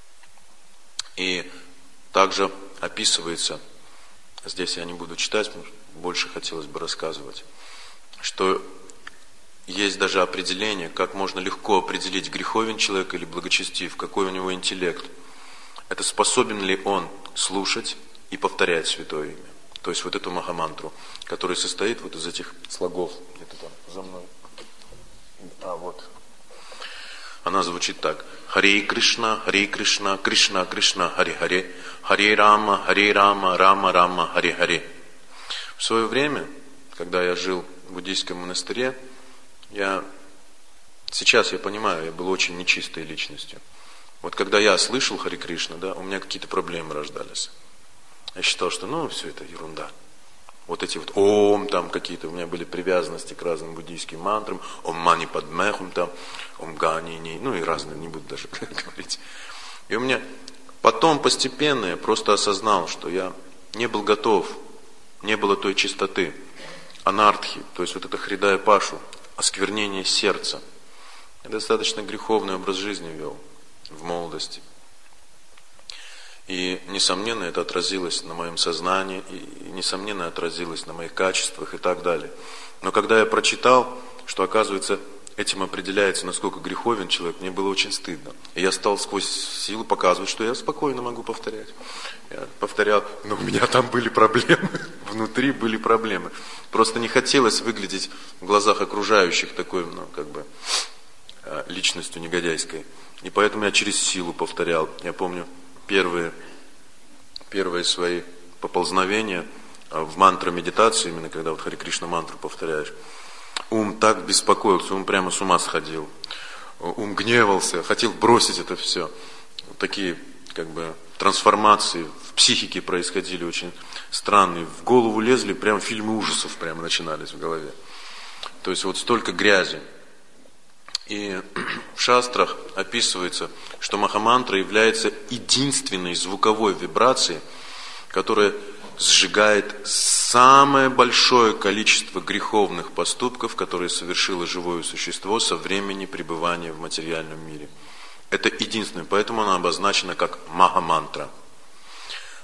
И также описывается, здесь я не буду читать, больше хотелось бы рассказывать, что есть даже определение, как можно легко определить, греховен человек или благочестив, какой у него интеллект. Это способен ли он слушать и повторять Святое Имя. То есть вот эту махамантру, которая состоит вот из этих слогов, где-то там за мной. А вот. Она звучит так. Харе Кришна, Харе Кришна, Кришна Кришна, Харе Харе, Харе Рама, Харе Рама, Рама Рама, Харе Харе. В свое время, когда я жил в буддийском монастыре, я, сейчас я понимаю, я был очень нечистой личностью. Вот когда я слышал Харе Кришна, да, у меня какие-то проблемы рождались. Я считал, что ну все это ерунда. Вот эти вот ом там какие-то, у меня были привязанности к разным буддийским мантрам, ом мани падмехум там, ом гани ни, ну и разные, не буду даже говорить. И у меня потом постепенно я просто осознал, что я не был готов, не было той чистоты, анартхи, то есть вот это хридая пашу, осквернение сердца. Я достаточно греховный образ жизни вел в молодости. И, несомненно, это отразилось на моем сознании, и, несомненно, отразилось на моих качествах и так далее. Но когда я прочитал, что, оказывается, этим определяется, насколько греховен человек, мне было очень стыдно. И я стал сквозь силу показывать, что я спокойно могу повторять. Я повторял, но у меня там были проблемы, внутри были проблемы. Просто не хотелось выглядеть в глазах окружающих такой, ну, как бы, личностью негодяйской. И поэтому я через силу повторял. Я помню, Первые, первые свои поползновения в мантра-медитации, именно когда вот Харе Кришна мантру повторяешь, ум так беспокоился, ум прямо с ума сходил, ум гневался, хотел бросить это все. Вот такие как бы трансформации в психике происходили очень странные. В голову лезли, прям фильмы ужасов прямо начинались в голове. То есть вот столько грязи. И в шастрах описывается, что махамантра является единственной звуковой вибрацией, которая сжигает самое большое количество греховных поступков, которые совершило живое существо со времени пребывания в материальном мире. Это единственное, поэтому она обозначена как махамантра.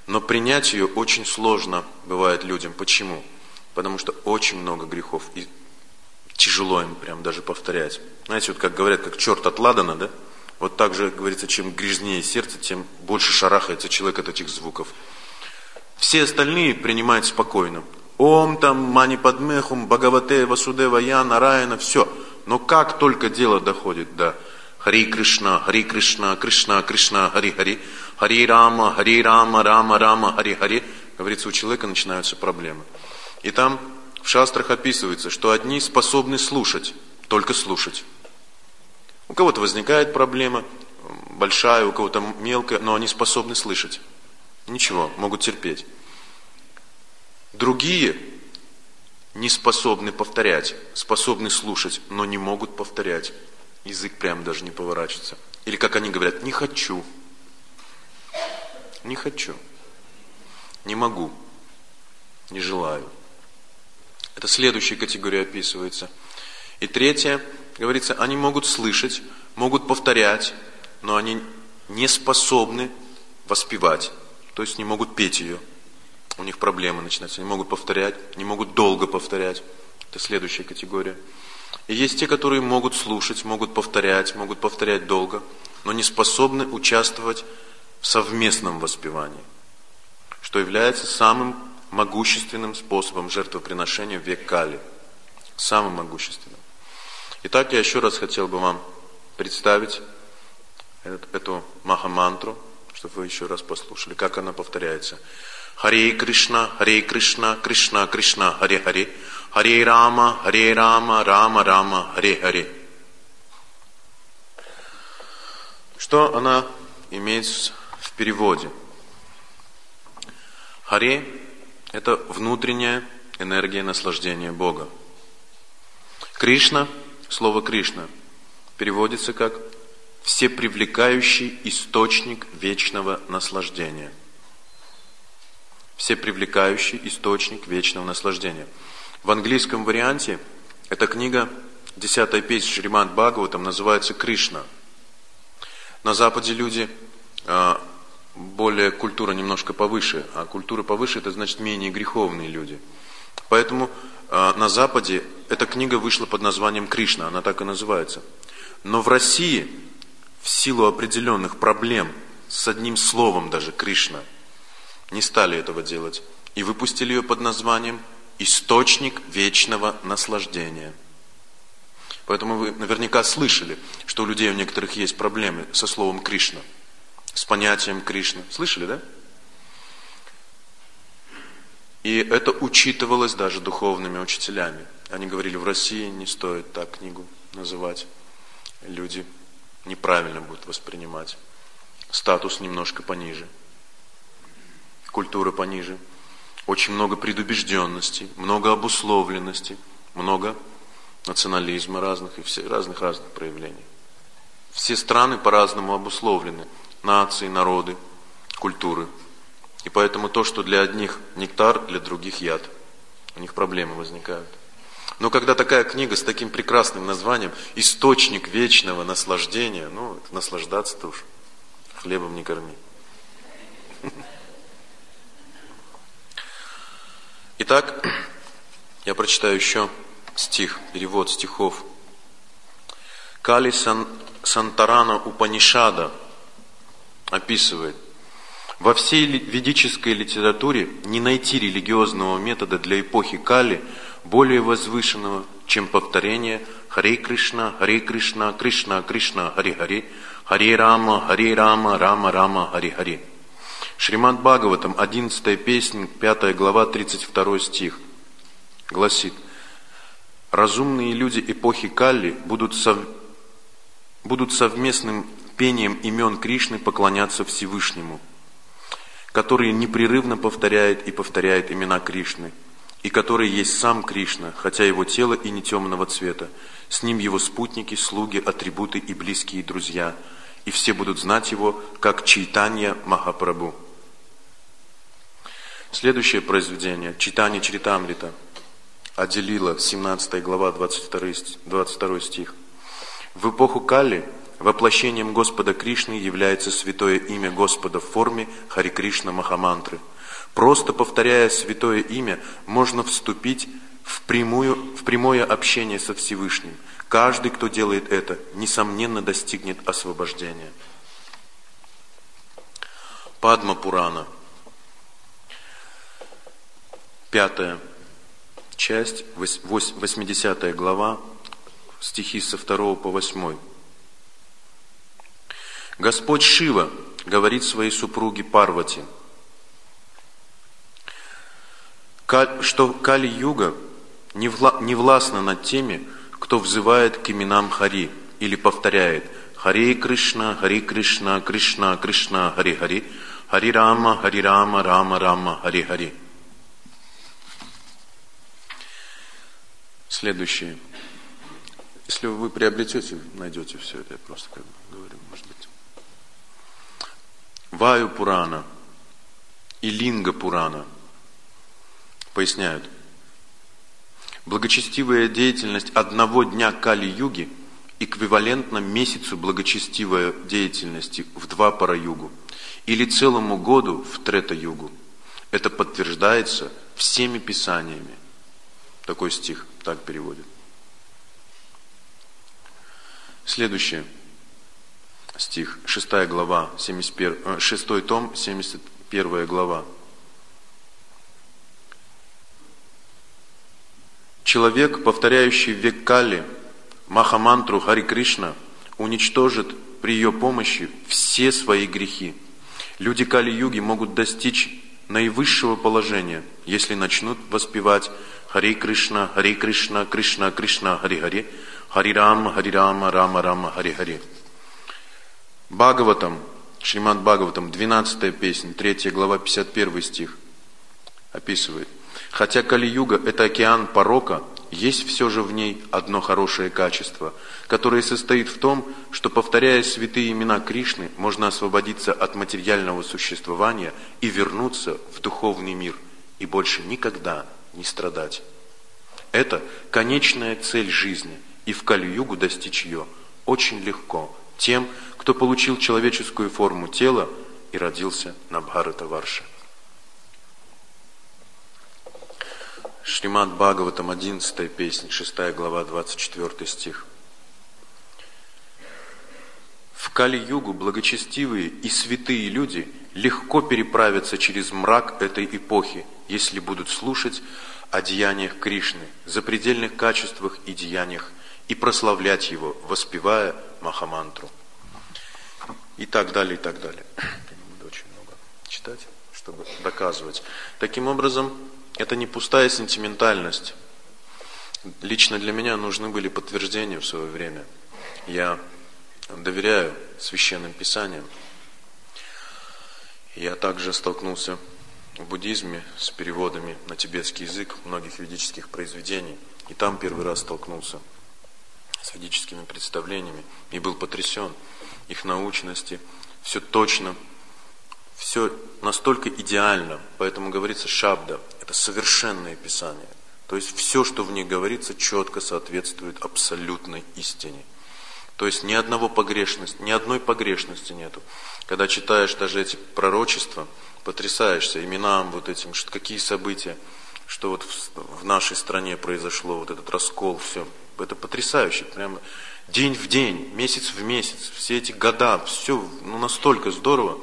Но принять ее очень сложно бывает людям. Почему? Потому что очень много грехов, и тяжело им прям даже повторять. Знаете, вот как говорят, как черт от ладана, да? Вот так же, говорится, чем грязнее сердце, тем больше шарахается человек от этих звуков. Все остальные принимают спокойно. Ом там, мани падмехум, Бхагавате, Васудева, Я, Нараяна, все. Но как только дело доходит до Хари Кришна, Хари Кришна, Кришна, Кришна, Хари Хари, Хари Рама, Хари Рама, Рама, Рама, Хари Хари, говорится, у человека начинаются проблемы. И там в шастрах описывается, что одни способны слушать, только слушать. У кого-то возникает проблема большая, у кого-то мелкая, но они способны слышать. Ничего, могут терпеть. Другие не способны повторять, способны слушать, но не могут повторять. Язык прям даже не поворачивается. Или как они говорят, не хочу. Не хочу. Не могу. Не желаю. Это следующая категория описывается. И третья, говорится, они могут слышать, могут повторять, но они не способны воспевать. То есть не могут петь ее. У них проблемы начинаются. Они могут повторять, не могут долго повторять. Это следующая категория. И есть те, которые могут слушать, могут повторять, могут повторять долго, но не способны участвовать в совместном воспевании, что является самым могущественным способом жертвоприношения в век Кали. Самым могущественным. Итак, я еще раз хотел бы вам представить эту махамантру, чтобы вы еще раз послушали, как она повторяется. Харе Кришна, Харе Кришна, Кришна Кришна, Харе Харе, Харе Рама, Харе Рама, Рама Рама, Харе Харе. Что она имеет в переводе? Харе – это внутренняя энергия наслаждения Бога. Кришна, слово Кришна, переводится как всепривлекающий источник вечного наслаждения. Всепривлекающий источник вечного наслаждения. В английском варианте эта книга, десятая песня Шримад Бхагаватам, называется Кришна. На Западе люди, более культура немножко повыше, а культура повыше, это значит менее греховные люди. Поэтому на Западе эта книга вышла под названием Кришна, она так и называется. Но в России, в силу определенных проблем с одним словом даже Кришна, не стали этого делать. И выпустили ее под названием «Источник вечного наслаждения». Поэтому вы наверняка слышали, что у людей у некоторых есть проблемы со словом Кришна, с понятием Кришна. Слышали, да? И это учитывалось даже духовными учителями. Они говорили, в России не стоит так книгу называть. Люди неправильно будут воспринимать. Статус немножко пониже. Культура пониже. Очень много предубежденностей, много обусловленностей, много национализма разных и все, разных-разных проявлений. Все страны по-разному обусловлены. Нации, народы, культуры. И поэтому то, что для одних нектар, для других яд. У них проблемы возникают. Но когда такая книга с таким прекрасным названием «Источник вечного наслаждения», ну, это наслаждаться-то уж хлебом не корми. Итак, я прочитаю еще стих, перевод стихов. Кали Сан, Сантарана Упанишада описывает: во всей ведической литературе не найти религиозного метода для эпохи Кали более возвышенного, чем повторение Харе Кришна, Харе Кришна, Кришна Кришна, Харе Харе, Харе Рама, Харе Рама, Рама Рама, Харе Харе. Шримад Бхагаватам, одиннадцатая песня, пятая глава, тридцать второй стих, гласит: разумные люди эпохи Калли будут, сов... будут совместным пением имен Кришны поклоняться Всевышнему, который непрерывно повторяет и повторяет имена Кришны, и который есть сам Кришна, хотя его тело и не темного цвета, с ним его спутники, слуги, атрибуты и близкие друзья, и все будут знать его как Чайтанья Махапрабху. Следующее произведение, Чайтанья Чаритамрита, Ади-лила, семнадцатая глава, двадцать второй стих. В эпоху Кали Воплощением Господа Кришны является святое имя Господа в форме Хари Кришна Махамантры. Просто повторяя святое имя, можно вступить в, прямую, в прямое общение со Всевышним. Каждый, кто делает это, несомненно достигнет освобождения. Падма Пурана. Пятая часть, восьмидесятая глава, стихи со второго по восьмой. Господь Шива говорит своей супруге Парвати, что Кали-юга не властна над теми, кто взывает к именам Хари или повторяет Хари Кришна, Хари Кришна, Кришна, Кришна, Хари Хари, Хари Рама, Хари Рама, Рама Рама, Хари Хари. Следующее. Если вы приобретете, найдете все это, я просто как бы говорю, может быть. Ваю Пурана и Линга Пурана поясняют. Благочестивая деятельность одного дня Кали-юги эквивалентна месяцу благочестивой деятельности в два пара-югу или целому году в трета-югу. Это подтверждается всеми писаниями. Такой стих так переводит. Следующее. Стих, шестая глава, семьдесят первый, шестой том, семьдесят первая глава. Человек, повторяющий в век Кали Махамантру Хари Кришна, уничтожит при ее помощи все свои грехи. Люди Кали-юги могут достичь наивысшего положения, если начнут воспевать Хари Кришна, Хари Кришна, Кришна, Кришна, Хари Хари, Хари Рама, Хари Рама, Рама Рама, Хари Хари. Бхагаватам, Шримад Бхагаватам, двенадцатая песня, третья глава, пятьдесят первый стих, описывает. Хотя Кали-юга – это океан порока, есть все же в ней одно хорошее качество, которое состоит в том, что, повторяя святые имена Кришны, можно освободиться от материального существования и вернуться в духовный мир, и больше никогда не страдать. Это конечная цель жизни, и в Кали-югу достичь ее очень легко тем, кто получил человеческую форму тела и родился на Бхаратаварше. Шримад Бхагаватам, одиннадцатая песня, шестая глава, двадцать четвёртый стих. В Кали-югу благочестивые и святые люди легко переправятся через мрак этой эпохи, если будут слушать о деяниях Кришны, запредельных качествах и деяниях, и прославлять его, воспевая Махамантру. И так далее, и так далее. Я не буду очень много читать, чтобы доказывать. Таким образом, это не пустая сентиментальность. Лично для меня нужны были подтверждения в свое время. Я доверяю священным писаниям. Я также столкнулся в буддизме с переводами на тибетский язык многих ведических произведений. И там первый раз столкнулся с ведическими представлениями и был потрясен их научности. Все точно, все настолько идеально, поэтому говорится шабда. Это совершенное писание. То есть все, что в них говорится, четко соответствует абсолютной истине. То есть ни одного погрешности, ни одной погрешности нету. Когда читаешь даже эти пророчества, потрясаешься именам вот этим, что, какие события, что вот в, в нашей стране произошло, вот этот раскол, все. Это потрясающе, прямо день в день, месяц в месяц, все эти года, все ну, настолько здорово,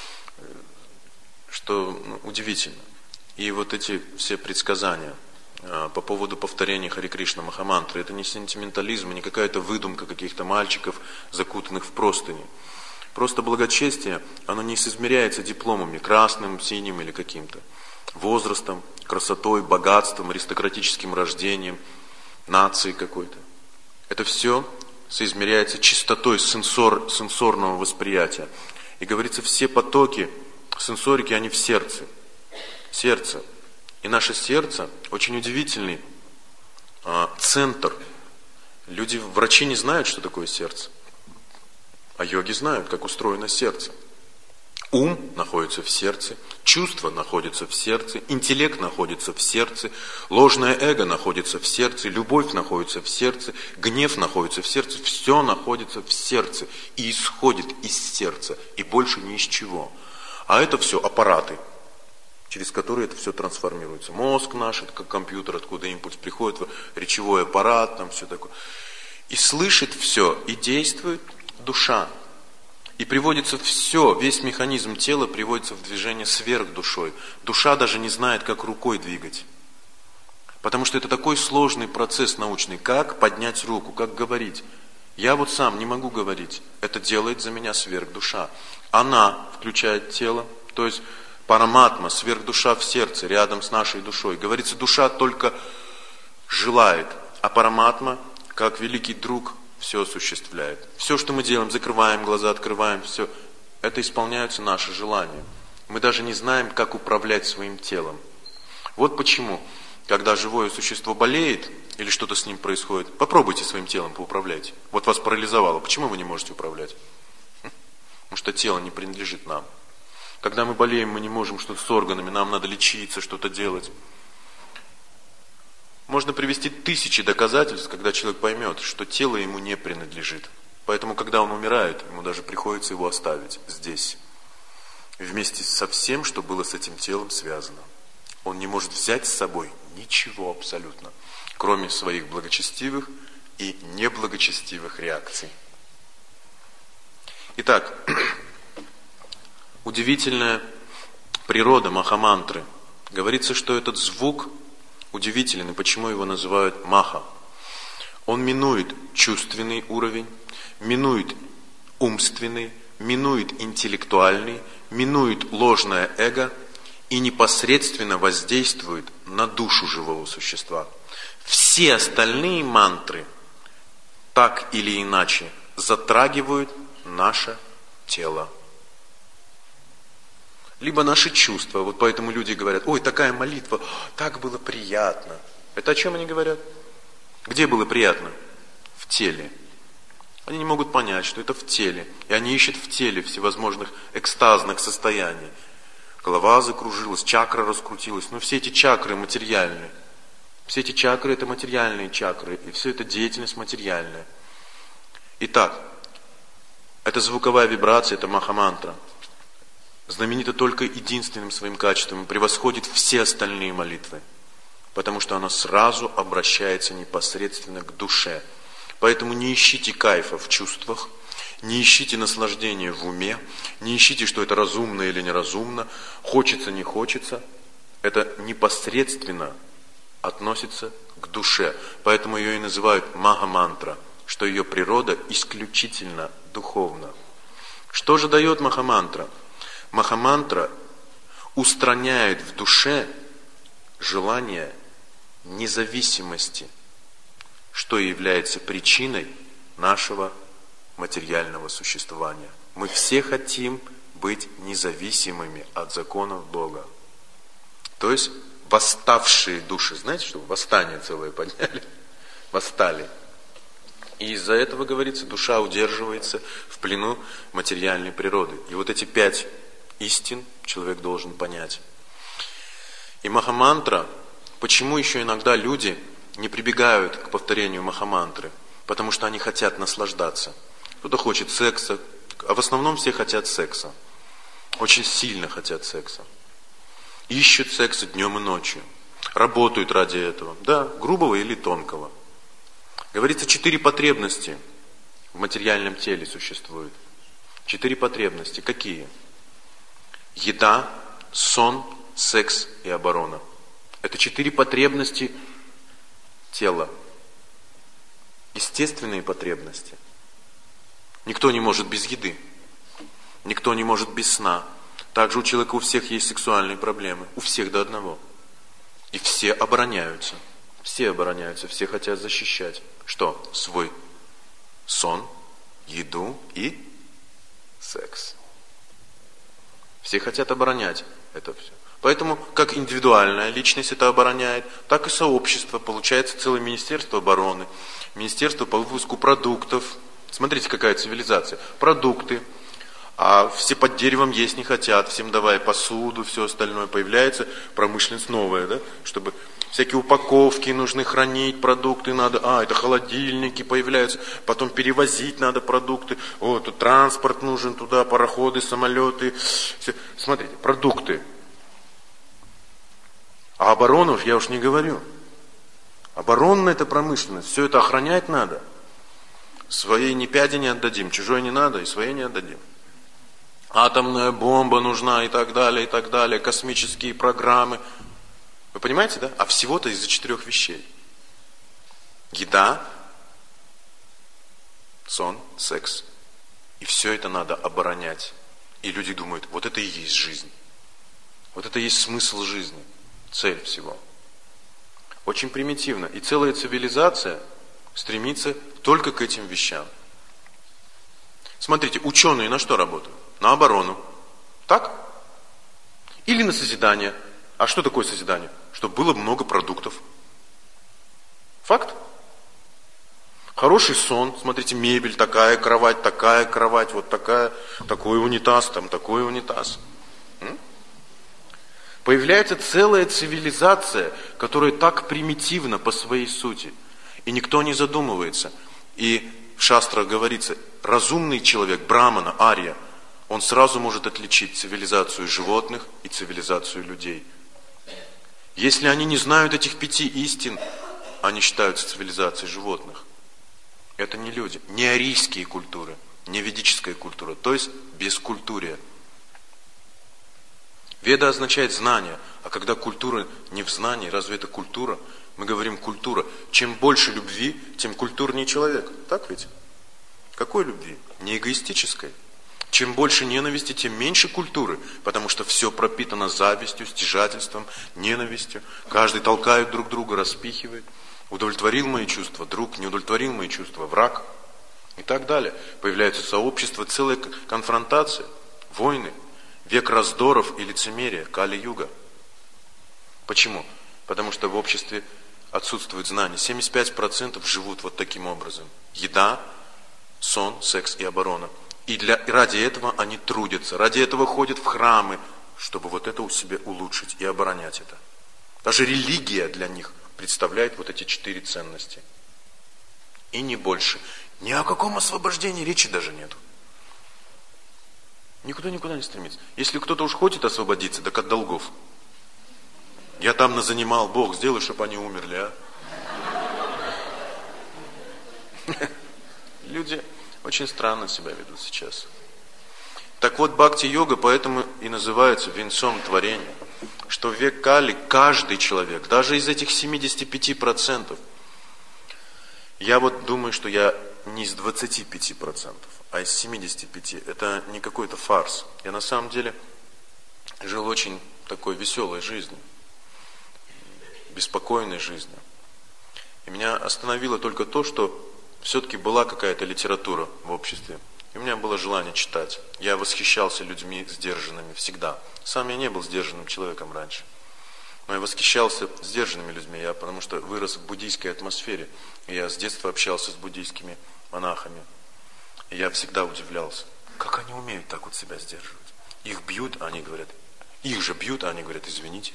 что ну, удивительно. И вот эти все предсказания а, по поводу повторения Хари Кришна Махамантры, это не сентиментализм, не какая-то выдумка каких-то мальчиков, закутанных в простыни. Просто благочестие, оно не соизмеряется дипломами, красным, синим или каким-то, возрастом, красотой, богатством, аристократическим рождением, нацией какой-то. Это все соизмеряется чистотой сенсор, сенсорного восприятия. И говорится, все потоки, сенсорики, они в сердце. Сердце. И наше сердце очень удивительный а, центр. Люди, врачи не знают, что такое сердце. А йоги знают, как устроено сердце. Ум находится в сердце, чувство находится в сердце, интеллект находится в сердце, ложное эго находится в сердце, любовь находится в сердце, гнев находится в сердце, все находится в сердце и исходит из сердца, и больше ни из чего. А это все аппараты, через которые это все трансформируется. Мозг наш, это как компьютер, откуда импульс приходит, речевой аппарат, там все такое. И слышит все, и действует душа. И приводится все, весь механизм тела приводится в движение сверх душой. Душа даже не знает, как рукой двигать. Потому что это такой сложный процесс научный. Как поднять руку, как говорить. Я вот сам не могу говорить. Это делает за меня сверхдуша. Она включает тело, то есть параматма, сверхдуша в сердце, рядом с нашей душой. Говорится, душа только желает, а параматма, как великий друг, все осуществляет. Все, что мы делаем, закрываем глаза, открываем, все, это исполняются наши желания. Мы даже не знаем, как управлять своим телом. Вот почему, когда живое существо болеет, или что-то с ним происходит, попробуйте своим телом поуправлять. Вот вас парализовало, почему вы не можете управлять? Потому что тело не принадлежит нам. Когда мы болеем, мы не можем что-то с органами, нам надо лечиться, что-то делать. Можно привести тысячи доказательств, когда человек поймет, что тело ему не принадлежит. Поэтому, когда он умирает, ему даже приходится его оставить здесь. Вместе со всем, что было с этим телом связано. Он не может взять с собой ничего абсолютно, кроме своих благочестивых и неблагочестивых реакций. Итак, удивительная природа Махамантры. Говорится, что этот звук удивителен, и почему его называют Маха. Он минует чувственный уровень, минует умственный, минует интеллектуальный, минует ложное эго и непосредственно воздействует на душу живого существа. Все остальные мантры так или иначе затрагивают наше тело. Либо наши чувства. Вот поэтому люди говорят, ой, такая молитва, так было приятно. Это о чем они говорят? Где было приятно? В теле. Они не могут понять, что это в теле. И они ищут в теле всевозможных экстазных состояний. Голова закружилась, чакра раскрутилась. Но все эти чакры материальные. Все эти чакры это материальные чакры. И все это деятельность материальная. Итак, это звуковая вибрация, это Махамантра. Знаменита только единственным своим качеством, превосходит все остальные молитвы, потому что она сразу обращается непосредственно к душе. Поэтому не ищите кайфа в чувствах, не ищите наслаждения в уме, не ищите, что это разумно или неразумно, хочется, не хочется. Это непосредственно относится к душе. Поэтому ее и называют Махамантра, что ее природа исключительно духовна. Что же дает Махамантра? Махамантра устраняет в душе желание независимости, что является причиной нашего материального существования. Мы все хотим быть независимыми от законов Бога. То есть восставшие души, знаете, что восстание целое подняли? Восстали. И из-за этого, говорится, душа удерживается в плену материальной природы. И вот эти пять истин человек должен понять. И Махамантра, почему еще иногда люди не прибегают к повторению Махамантры? Потому что они хотят наслаждаться. Кто-то хочет секса, а в основном все хотят секса. Очень сильно хотят секса. Ищут секса днем и ночью. Работают ради этого. Да, грубого или тонкого. Говорится, четыре потребности в материальном теле существуют. Четыре потребности. Какие? Еда, сон, секс и оборона. Это четыре потребности тела. Естественные потребности. Никто не может без еды. Никто не может без сна. Также у человека у всех есть сексуальные проблемы. У всех до одного. И все обороняются. Все обороняются, все хотят защищать. Что? Свой сон, еду и секс. Все хотят оборонять это все. Поэтому, как индивидуальная личность это обороняет, так и сообщество. Получается целое министерство обороны, министерство по выпуску продуктов. Смотрите, какая цивилизация. Продукты, А все под деревом есть не хотят, всем давай посуду, все остальное. Появляется промышленность новая, да? Чтобы всякие упаковки нужны хранить, продукты надо. А, это холодильники появляются, потом перевозить надо продукты. О, тут транспорт нужен туда, пароходы, самолеты. Все. Смотрите, продукты. А оборону я уж не говорю. Оборонная это промышленность, все это охранять надо. Своей ни пяди не отдадим, чужой не надо, и своей не отдадим. Атомная бомба нужна и так далее, и так далее, космические программы. Вы понимаете, да? А всего-то из-за четырех вещей. Еда, сон, секс. И все это надо оборонять. И люди думают, вот это и есть жизнь. Вот это и есть смысл жизни, цель всего. Очень примитивно. И целая цивилизация стремится только к этим вещам. Смотрите, ученые на что работают? На оборону. Так? Или на созидание. А что такое созидание? Чтобы было много продуктов. Факт. Хороший сон. Смотрите, мебель такая, кровать такая, кровать вот такая, такой унитаз, там такой унитаз. М? Появляется целая цивилизация, которая так примитивна по своей сути. И никто не задумывается. И в шастрах говорится, разумный человек, брамана, ария, он сразу может отличить цивилизацию животных и цивилизацию людей. Если они не знают этих пяти истин, они считаются цивилизацией животных. Это не люди, не арийские культуры, не ведическая культура, то есть бескультурие. Веда означает знание, а когда культура не в знании, разве это культура? Мы говорим культура. Чем больше любви, тем культурнее человек. Так ведь? Какой любви? Не эгоистической. Чем больше ненависти, тем меньше культуры, потому что все пропитано завистью, стяжательством, ненавистью. Каждый толкает друг друга, распихивает. Удовлетворил мои чувства друг, не удовлетворил мои чувства враг. И так далее. Появляются сообщества, целая конфронтация, войны, век раздоров и лицемерия, Кали-юга. Почему? Потому что в обществе отсутствует знание. семьдесят пять процентов живут вот таким образом. Еда, сон, секс и оборона. И для, ради этого они трудятся, ради этого ходят в храмы, чтобы вот это у себя улучшить и оборонять это. Даже религия для них представляет вот эти четыре ценности. И не больше. Ни о каком освобождении речи даже нету. Никуда никуда не стремится. Если кто-то уж хочет освободиться, так от долгов. Я там назанимал, Бог, сделай, чтобы они умерли, а? Люди очень странно себя ведут сейчас. Так вот, бхакти-йога поэтому и называется венцом творения. Что в век Кали каждый человек, даже из этих семидесяти пяти процентов, я вот думаю, что я не из двадцати пяти процентов, а из семидесяти пяти процентов. Это не какой-то фарс. Я на самом деле жил очень такой веселой жизнью, беспокойной жизнью. И меня остановило только то, что все-таки была какая-то литература в обществе. И у меня было желание читать. Я восхищался людьми сдержанными всегда. Сам я не был сдержанным человеком раньше. Но я восхищался сдержанными людьми, я, потому что вырос в буддийской атмосфере. И я с детства общался с буддийскими монахами. И я всегда удивлялся, как они умеют так вот себя сдерживать. Их бьют, а они говорят, их же бьют, а они говорят, извините.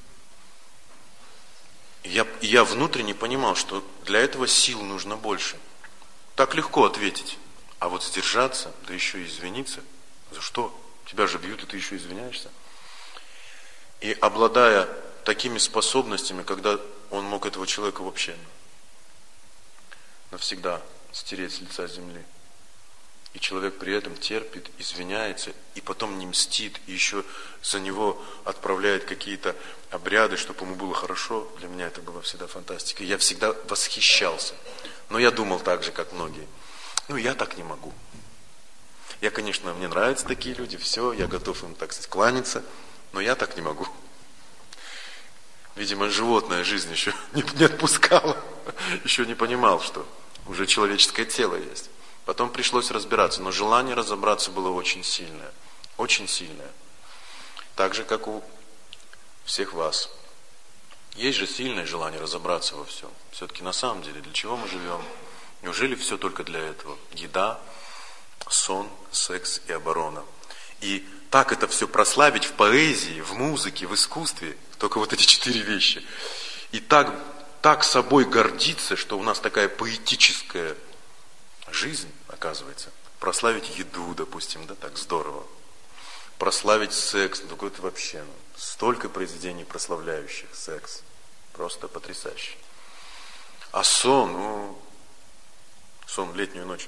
И я, и я внутренне понимал, что для этого сил нужно больше. Так легко ответить. А вот сдержаться, да еще и извиниться. За что? Тебя же бьют, и ты еще извиняешься. И обладая такими способностями, когда он мог этого человека вообще навсегда стереть с лица земли. И человек при этом терпит, извиняется, и потом не мстит, и еще за него отправляет какие-то обряды, чтобы ему было хорошо. Для меня это было всегда фантастика. Я всегда восхищался. Но я думал так же, как многие. Ну, я так не могу. Я, конечно, мне нравятся такие люди, все, я готов им, так сказать, кланяться, но я так не могу. Видимо, животная жизнь еще не, не отпускала, еще не понимал, что уже человеческое тело есть. Потом пришлось разбираться, но желание разобраться было очень сильное, очень сильное. Так же, как у всех вас. Есть же сильное желание разобраться во всем. Все-таки на самом деле, для чего мы живем? Неужели все только для этого? Еда, сон, секс и оборона. И так это все прославить в поэзии, в музыке, в искусстве, только вот эти четыре вещи. И так, так собой гордиться, что у нас такая поэтическая жизнь, оказывается. Прославить еду, допустим, да, так здорово. Прославить секс, ну это вообще, ну, столько произведений, прославляющих секс. Просто потрясающе. А сон, ну, сон в летнюю ночь.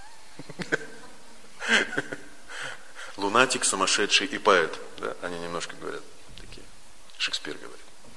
Лунатик, сумасшедший и поэт. Да, они немножко говорят такие. Шекспир говорит.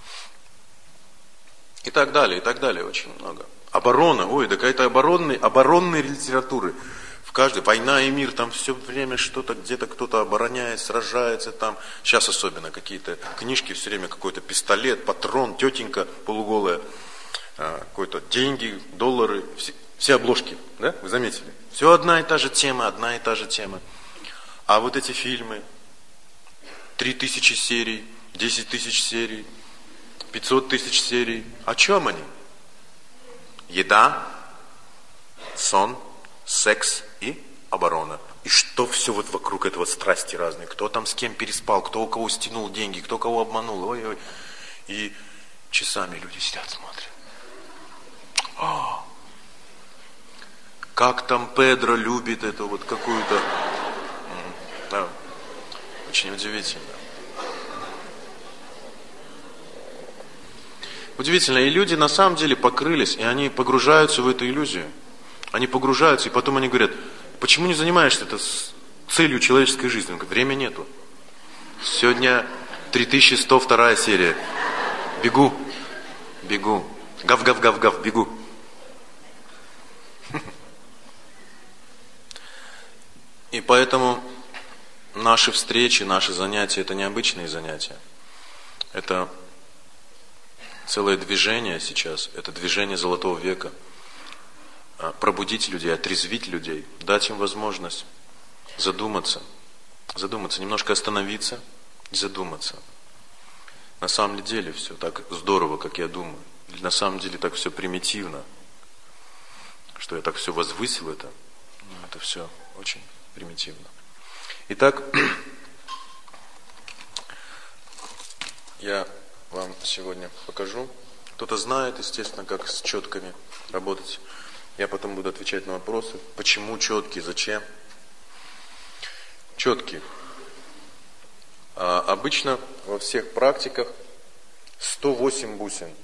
И так далее, и так далее, очень много. Оборона, ой, да какая-то оборонной, оборонной литературы. В каждой, война и мир, там все время что-то, где-то кто-то обороняет, сражается там. Сейчас особенно какие-то книжки, все время какой-то пистолет, патрон, тетенька полуголая, какой-то деньги, доллары, все, все обложки, да, вы заметили? Все одна и та же тема, одна и та же тема. А вот эти фильмы, три тысячи серий, десять тысяч серий, пятьсот тысяч серий, о чем они? Еда, сон, секс и оборона. И что все вот вокруг этого, страсти разные. Кто там с кем переспал, кто у кого стянул деньги, кто кого обманул. Ой-ой. И часами люди сидят, смотрят. О, как там Педро любит эту вот какую-то... Да, очень удивительно. Удивительно. И люди на самом деле покрылись, и они погружаются в эту иллюзию. Они погружаются, и потом они говорят, почему не занимаешься это целью человеческой жизни? Он говорит, времени нету. Сегодня три тысячи сто вторая серия. Бегу, бегу. Гав-гав-гав-гав, бегу. И поэтому наши встречи, наши занятия, это необычные занятия. Это целое движение сейчас, это движение Золотого века. Пробудить людей, отрезвить людей, дать им возможность задуматься, задуматься, немножко остановиться и задуматься. На самом ли деле все так здорово, как я думаю? Или на самом деле так все примитивно, что я так все возвысил это? Ну, это все очень примитивно. Итак, я вам сегодня покажу. Кто-то знает, естественно, как с четками работать. Я потом буду отвечать на вопросы. Почему четкие, зачем? Четкие. А обычно во всех практиках сто восемь бусин.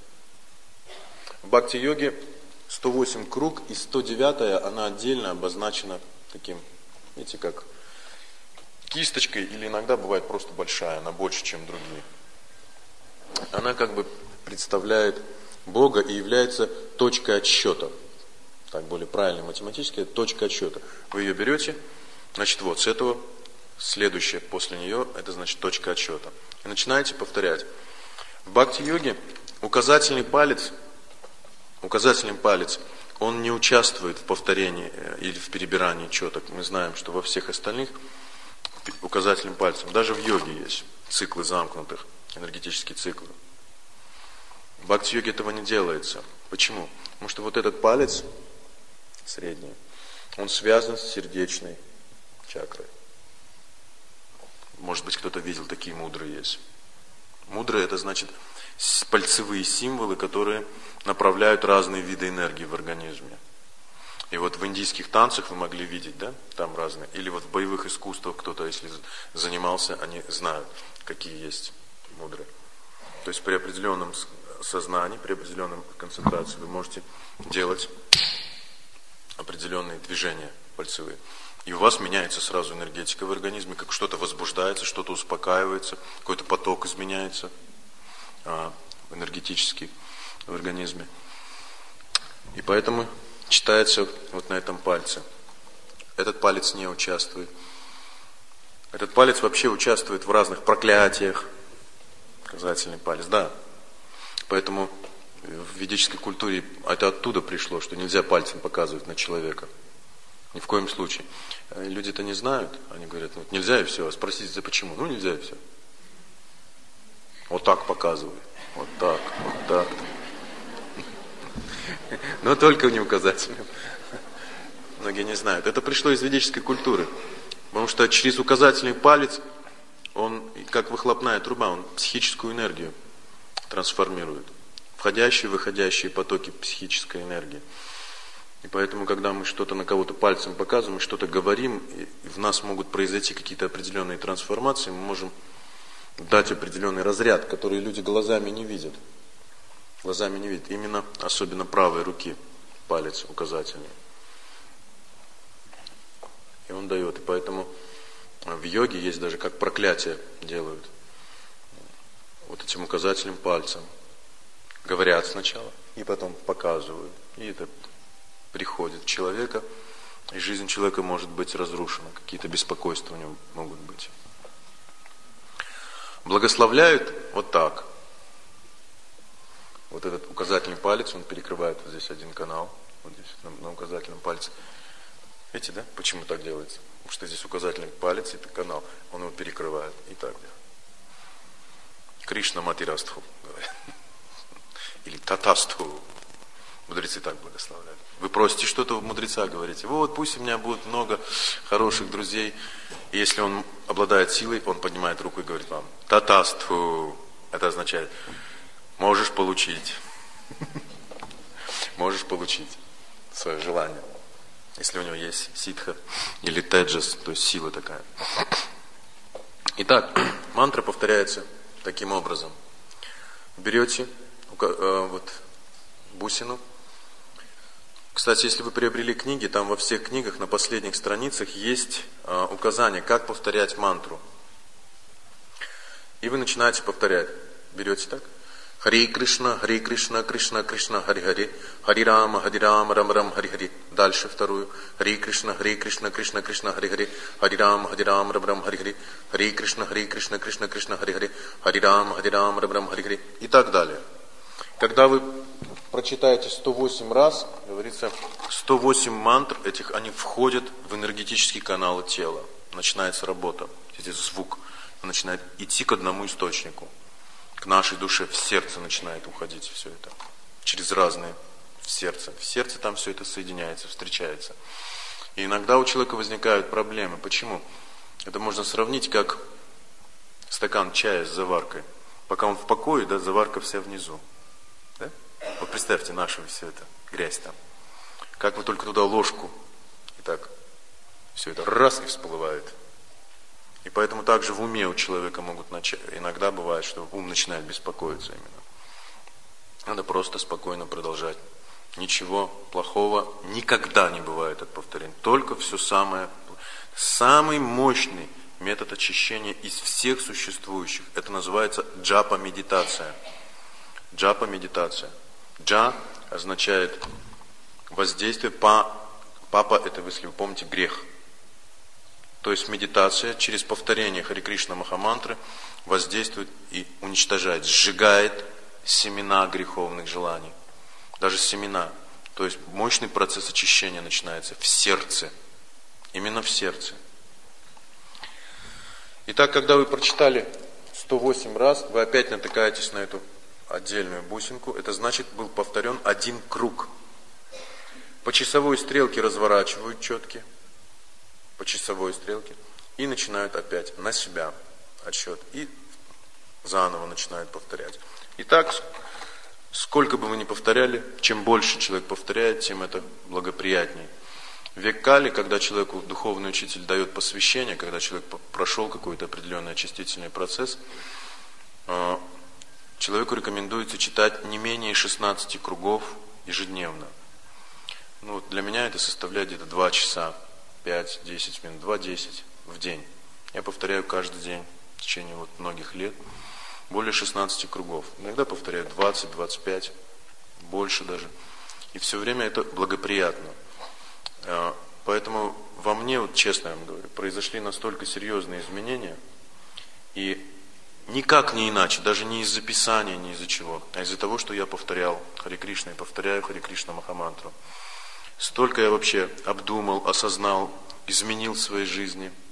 В бхакти-йоге сто восемь круг, и сто девятая, она отдельно обозначена таким, видите, как кисточкой, или иногда бывает просто большая, она больше, чем другие. Она как бы представляет Бога и является точкой отсчета. Так более правильно математически, это точка отсчета. Вы ее берете, значит, вот с этого следующее после нее, это значит точка отсчета. И начинаете повторять. В бхакти-йоге указательный палец, указательный палец, он не участвует в повторении или в перебирании четок. Мы знаем, что во всех остальных указательным пальцем, даже в йоге есть циклы замкнутых, энергетические циклы. В бхакти-йоге этого не делается. Почему? Потому что вот этот палец, средний, он связан с сердечной чакрой. Может быть, кто-то видел, такие мудрые есть. Мудрые — это значит пальцевые символы, которые направляют разные виды энергии в организме. И вот в индийских танцах вы могли видеть, да, там разные. Или вот в боевых искусствах кто-то, если занимался, они знают, какие есть мудрые. То есть при определенном сознании, при определенной концентрации вы можете делать определенные движения пальцевые. И у вас меняется сразу энергетика в организме, как что-то возбуждается, что-то успокаивается, какой-то поток изменяется а, энергетический в организме. И поэтому читается вот на этом пальце. Этот палец не участвует. Этот палец вообще участвует в разных проклятиях. Указательный палец, да. Поэтому в ведической культуре это оттуда пришло, что нельзя пальцем показывать на человека. Ни в коем случае. Люди-то не знают. Они говорят, вот нельзя и все. А спросите, за почему? Ну нельзя и все. Вот так показывай. Вот так, вот так. Но только не указательным. многие не знают. Это пришло из ведической культуры. Потому что через указательный палец, он, как выхлопная труба, он психическую энергию трансформирует. Входящие, выходящие потоки психической энергии. И поэтому, когда мы что-то на кого-то пальцем показываем, мы что-то говорим, и в нас могут произойти какие-то определенные трансформации, мы можем дать определенный разряд, который люди глазами не видят. Глазами не видят. Именно, особенно правой руки, палец указательный. И он дает. И поэтому в йоге есть даже как проклятие делают. Вот этим указательным пальцем. Говорят сначала, и потом показывают. И это приходит в человека, и жизнь человека может быть разрушена. Какие-то беспокойства у него могут быть. Благословляют вот так. Вот этот указательный палец, он перекрывает вот здесь один канал. Вот здесь на, на указательном пальце. Видите, да? Почему так делается? Потому что здесь указательный палец, это канал, он его перекрывает. И так делает. Кришна Матирастху говорят. Или Татастху. Мудрецы так благословляют. Вы просите что-то у мудреца, говорите, вот пусть у меня будет много хороших друзей. И если он обладает силой, он поднимает руку и говорит вам, Татастху. Это означает, можешь получить. Можешь получить свое желание. Если у него есть ситха или теджас, то есть сила такая. Итак, мантра повторяется таким образом. Берете вот бусину. Кстати, если вы приобрели книги, там во всех книгах на последних страницах есть э, указание, как повторять мантру. И вы начинаете повторять. Берете так. Хари Кришна, Хари Кришна, Кришна, Кришна, Хари Хари. Хари Рама, Хари Рама, Рам Рам, Хари Хари. Дальше вторую. Хари Кришна, Хари Кришна, Кришна, Кришна, Хари Хари. Хари Рама, Хари Рама, Рам Рам, Хари Хари. Хари Кришна, Хари Кришна, Кришна, Кришна, Хари Хари. Хари Рама, Хари Рама, Рам Рам, Хари Хари. И так далее. Когда вы прочитаете сто восемь раз, говорится, сто восемь мантр, этих, они входят в энергетические каналы тела. Начинается работа. Здесь звук начинает идти к одному источнику. К нашей душе, в сердце начинает уходить все это. Через разные в сердце. В сердце там все это соединяется, встречается. И иногда у человека возникают проблемы. Почему? Это можно сравнить как стакан чая с заваркой. Пока он в покое, да, заварка вся внизу. Да? Вот представьте, нашу все это, грязь там. Как вы только туда ложку, и так все это раз и всплывает. И поэтому также в уме у человека могут начать, иногда бывает, что ум начинает беспокоиться именно. Надо просто спокойно продолжать. Ничего плохого никогда не бывает от повторения. Только все самое, самый мощный метод очищения из всех существующих. Это называется джапа-медитация. Джапа-медитация. Джа означает воздействие, па, папа это, если вы помните, грех. То есть медитация через повторение Хари Кришна Махамантры воздействует и уничтожает, сжигает семена греховных желаний. Даже семена. То есть мощный процесс очищения начинается в сердце. Именно в сердце. Итак, когда вы прочитали сто восемь раз, вы опять натыкаетесь на эту отдельную бусинку. Это значит, был повторен один круг. По часовой стрелке разворачивают четки. По часовой стрелке. И начинают опять на себя отсчет. И заново начинают повторять. Итак, сколько бы вы ни повторяли, чем больше человек повторяет, тем это благоприятнее. В век Кали, когда человеку духовный учитель дает посвящение, когда человек прошел какой-то определенный очистительный процесс, человеку рекомендуется читать не менее шестнадцати кругов ежедневно. Ну, вот для меня это составляет где-то два часа, пять-десять минут, два-десять в день. Я повторяю каждый день в течение вот многих лет более шестнадцати кругов. Иногда повторяю двадцать-двадцать пять, больше даже. И все время это благоприятно. Поэтому во мне, вот честно я вам говорю, произошли настолько серьезные изменения, и никак не иначе, даже не из-за писания, не из-за чего, а из-за того, что я повторял Хари Кришна и повторяю Хари Кришна Махамантру. Столько я вообще обдумал, осознал, изменил в своей жизни –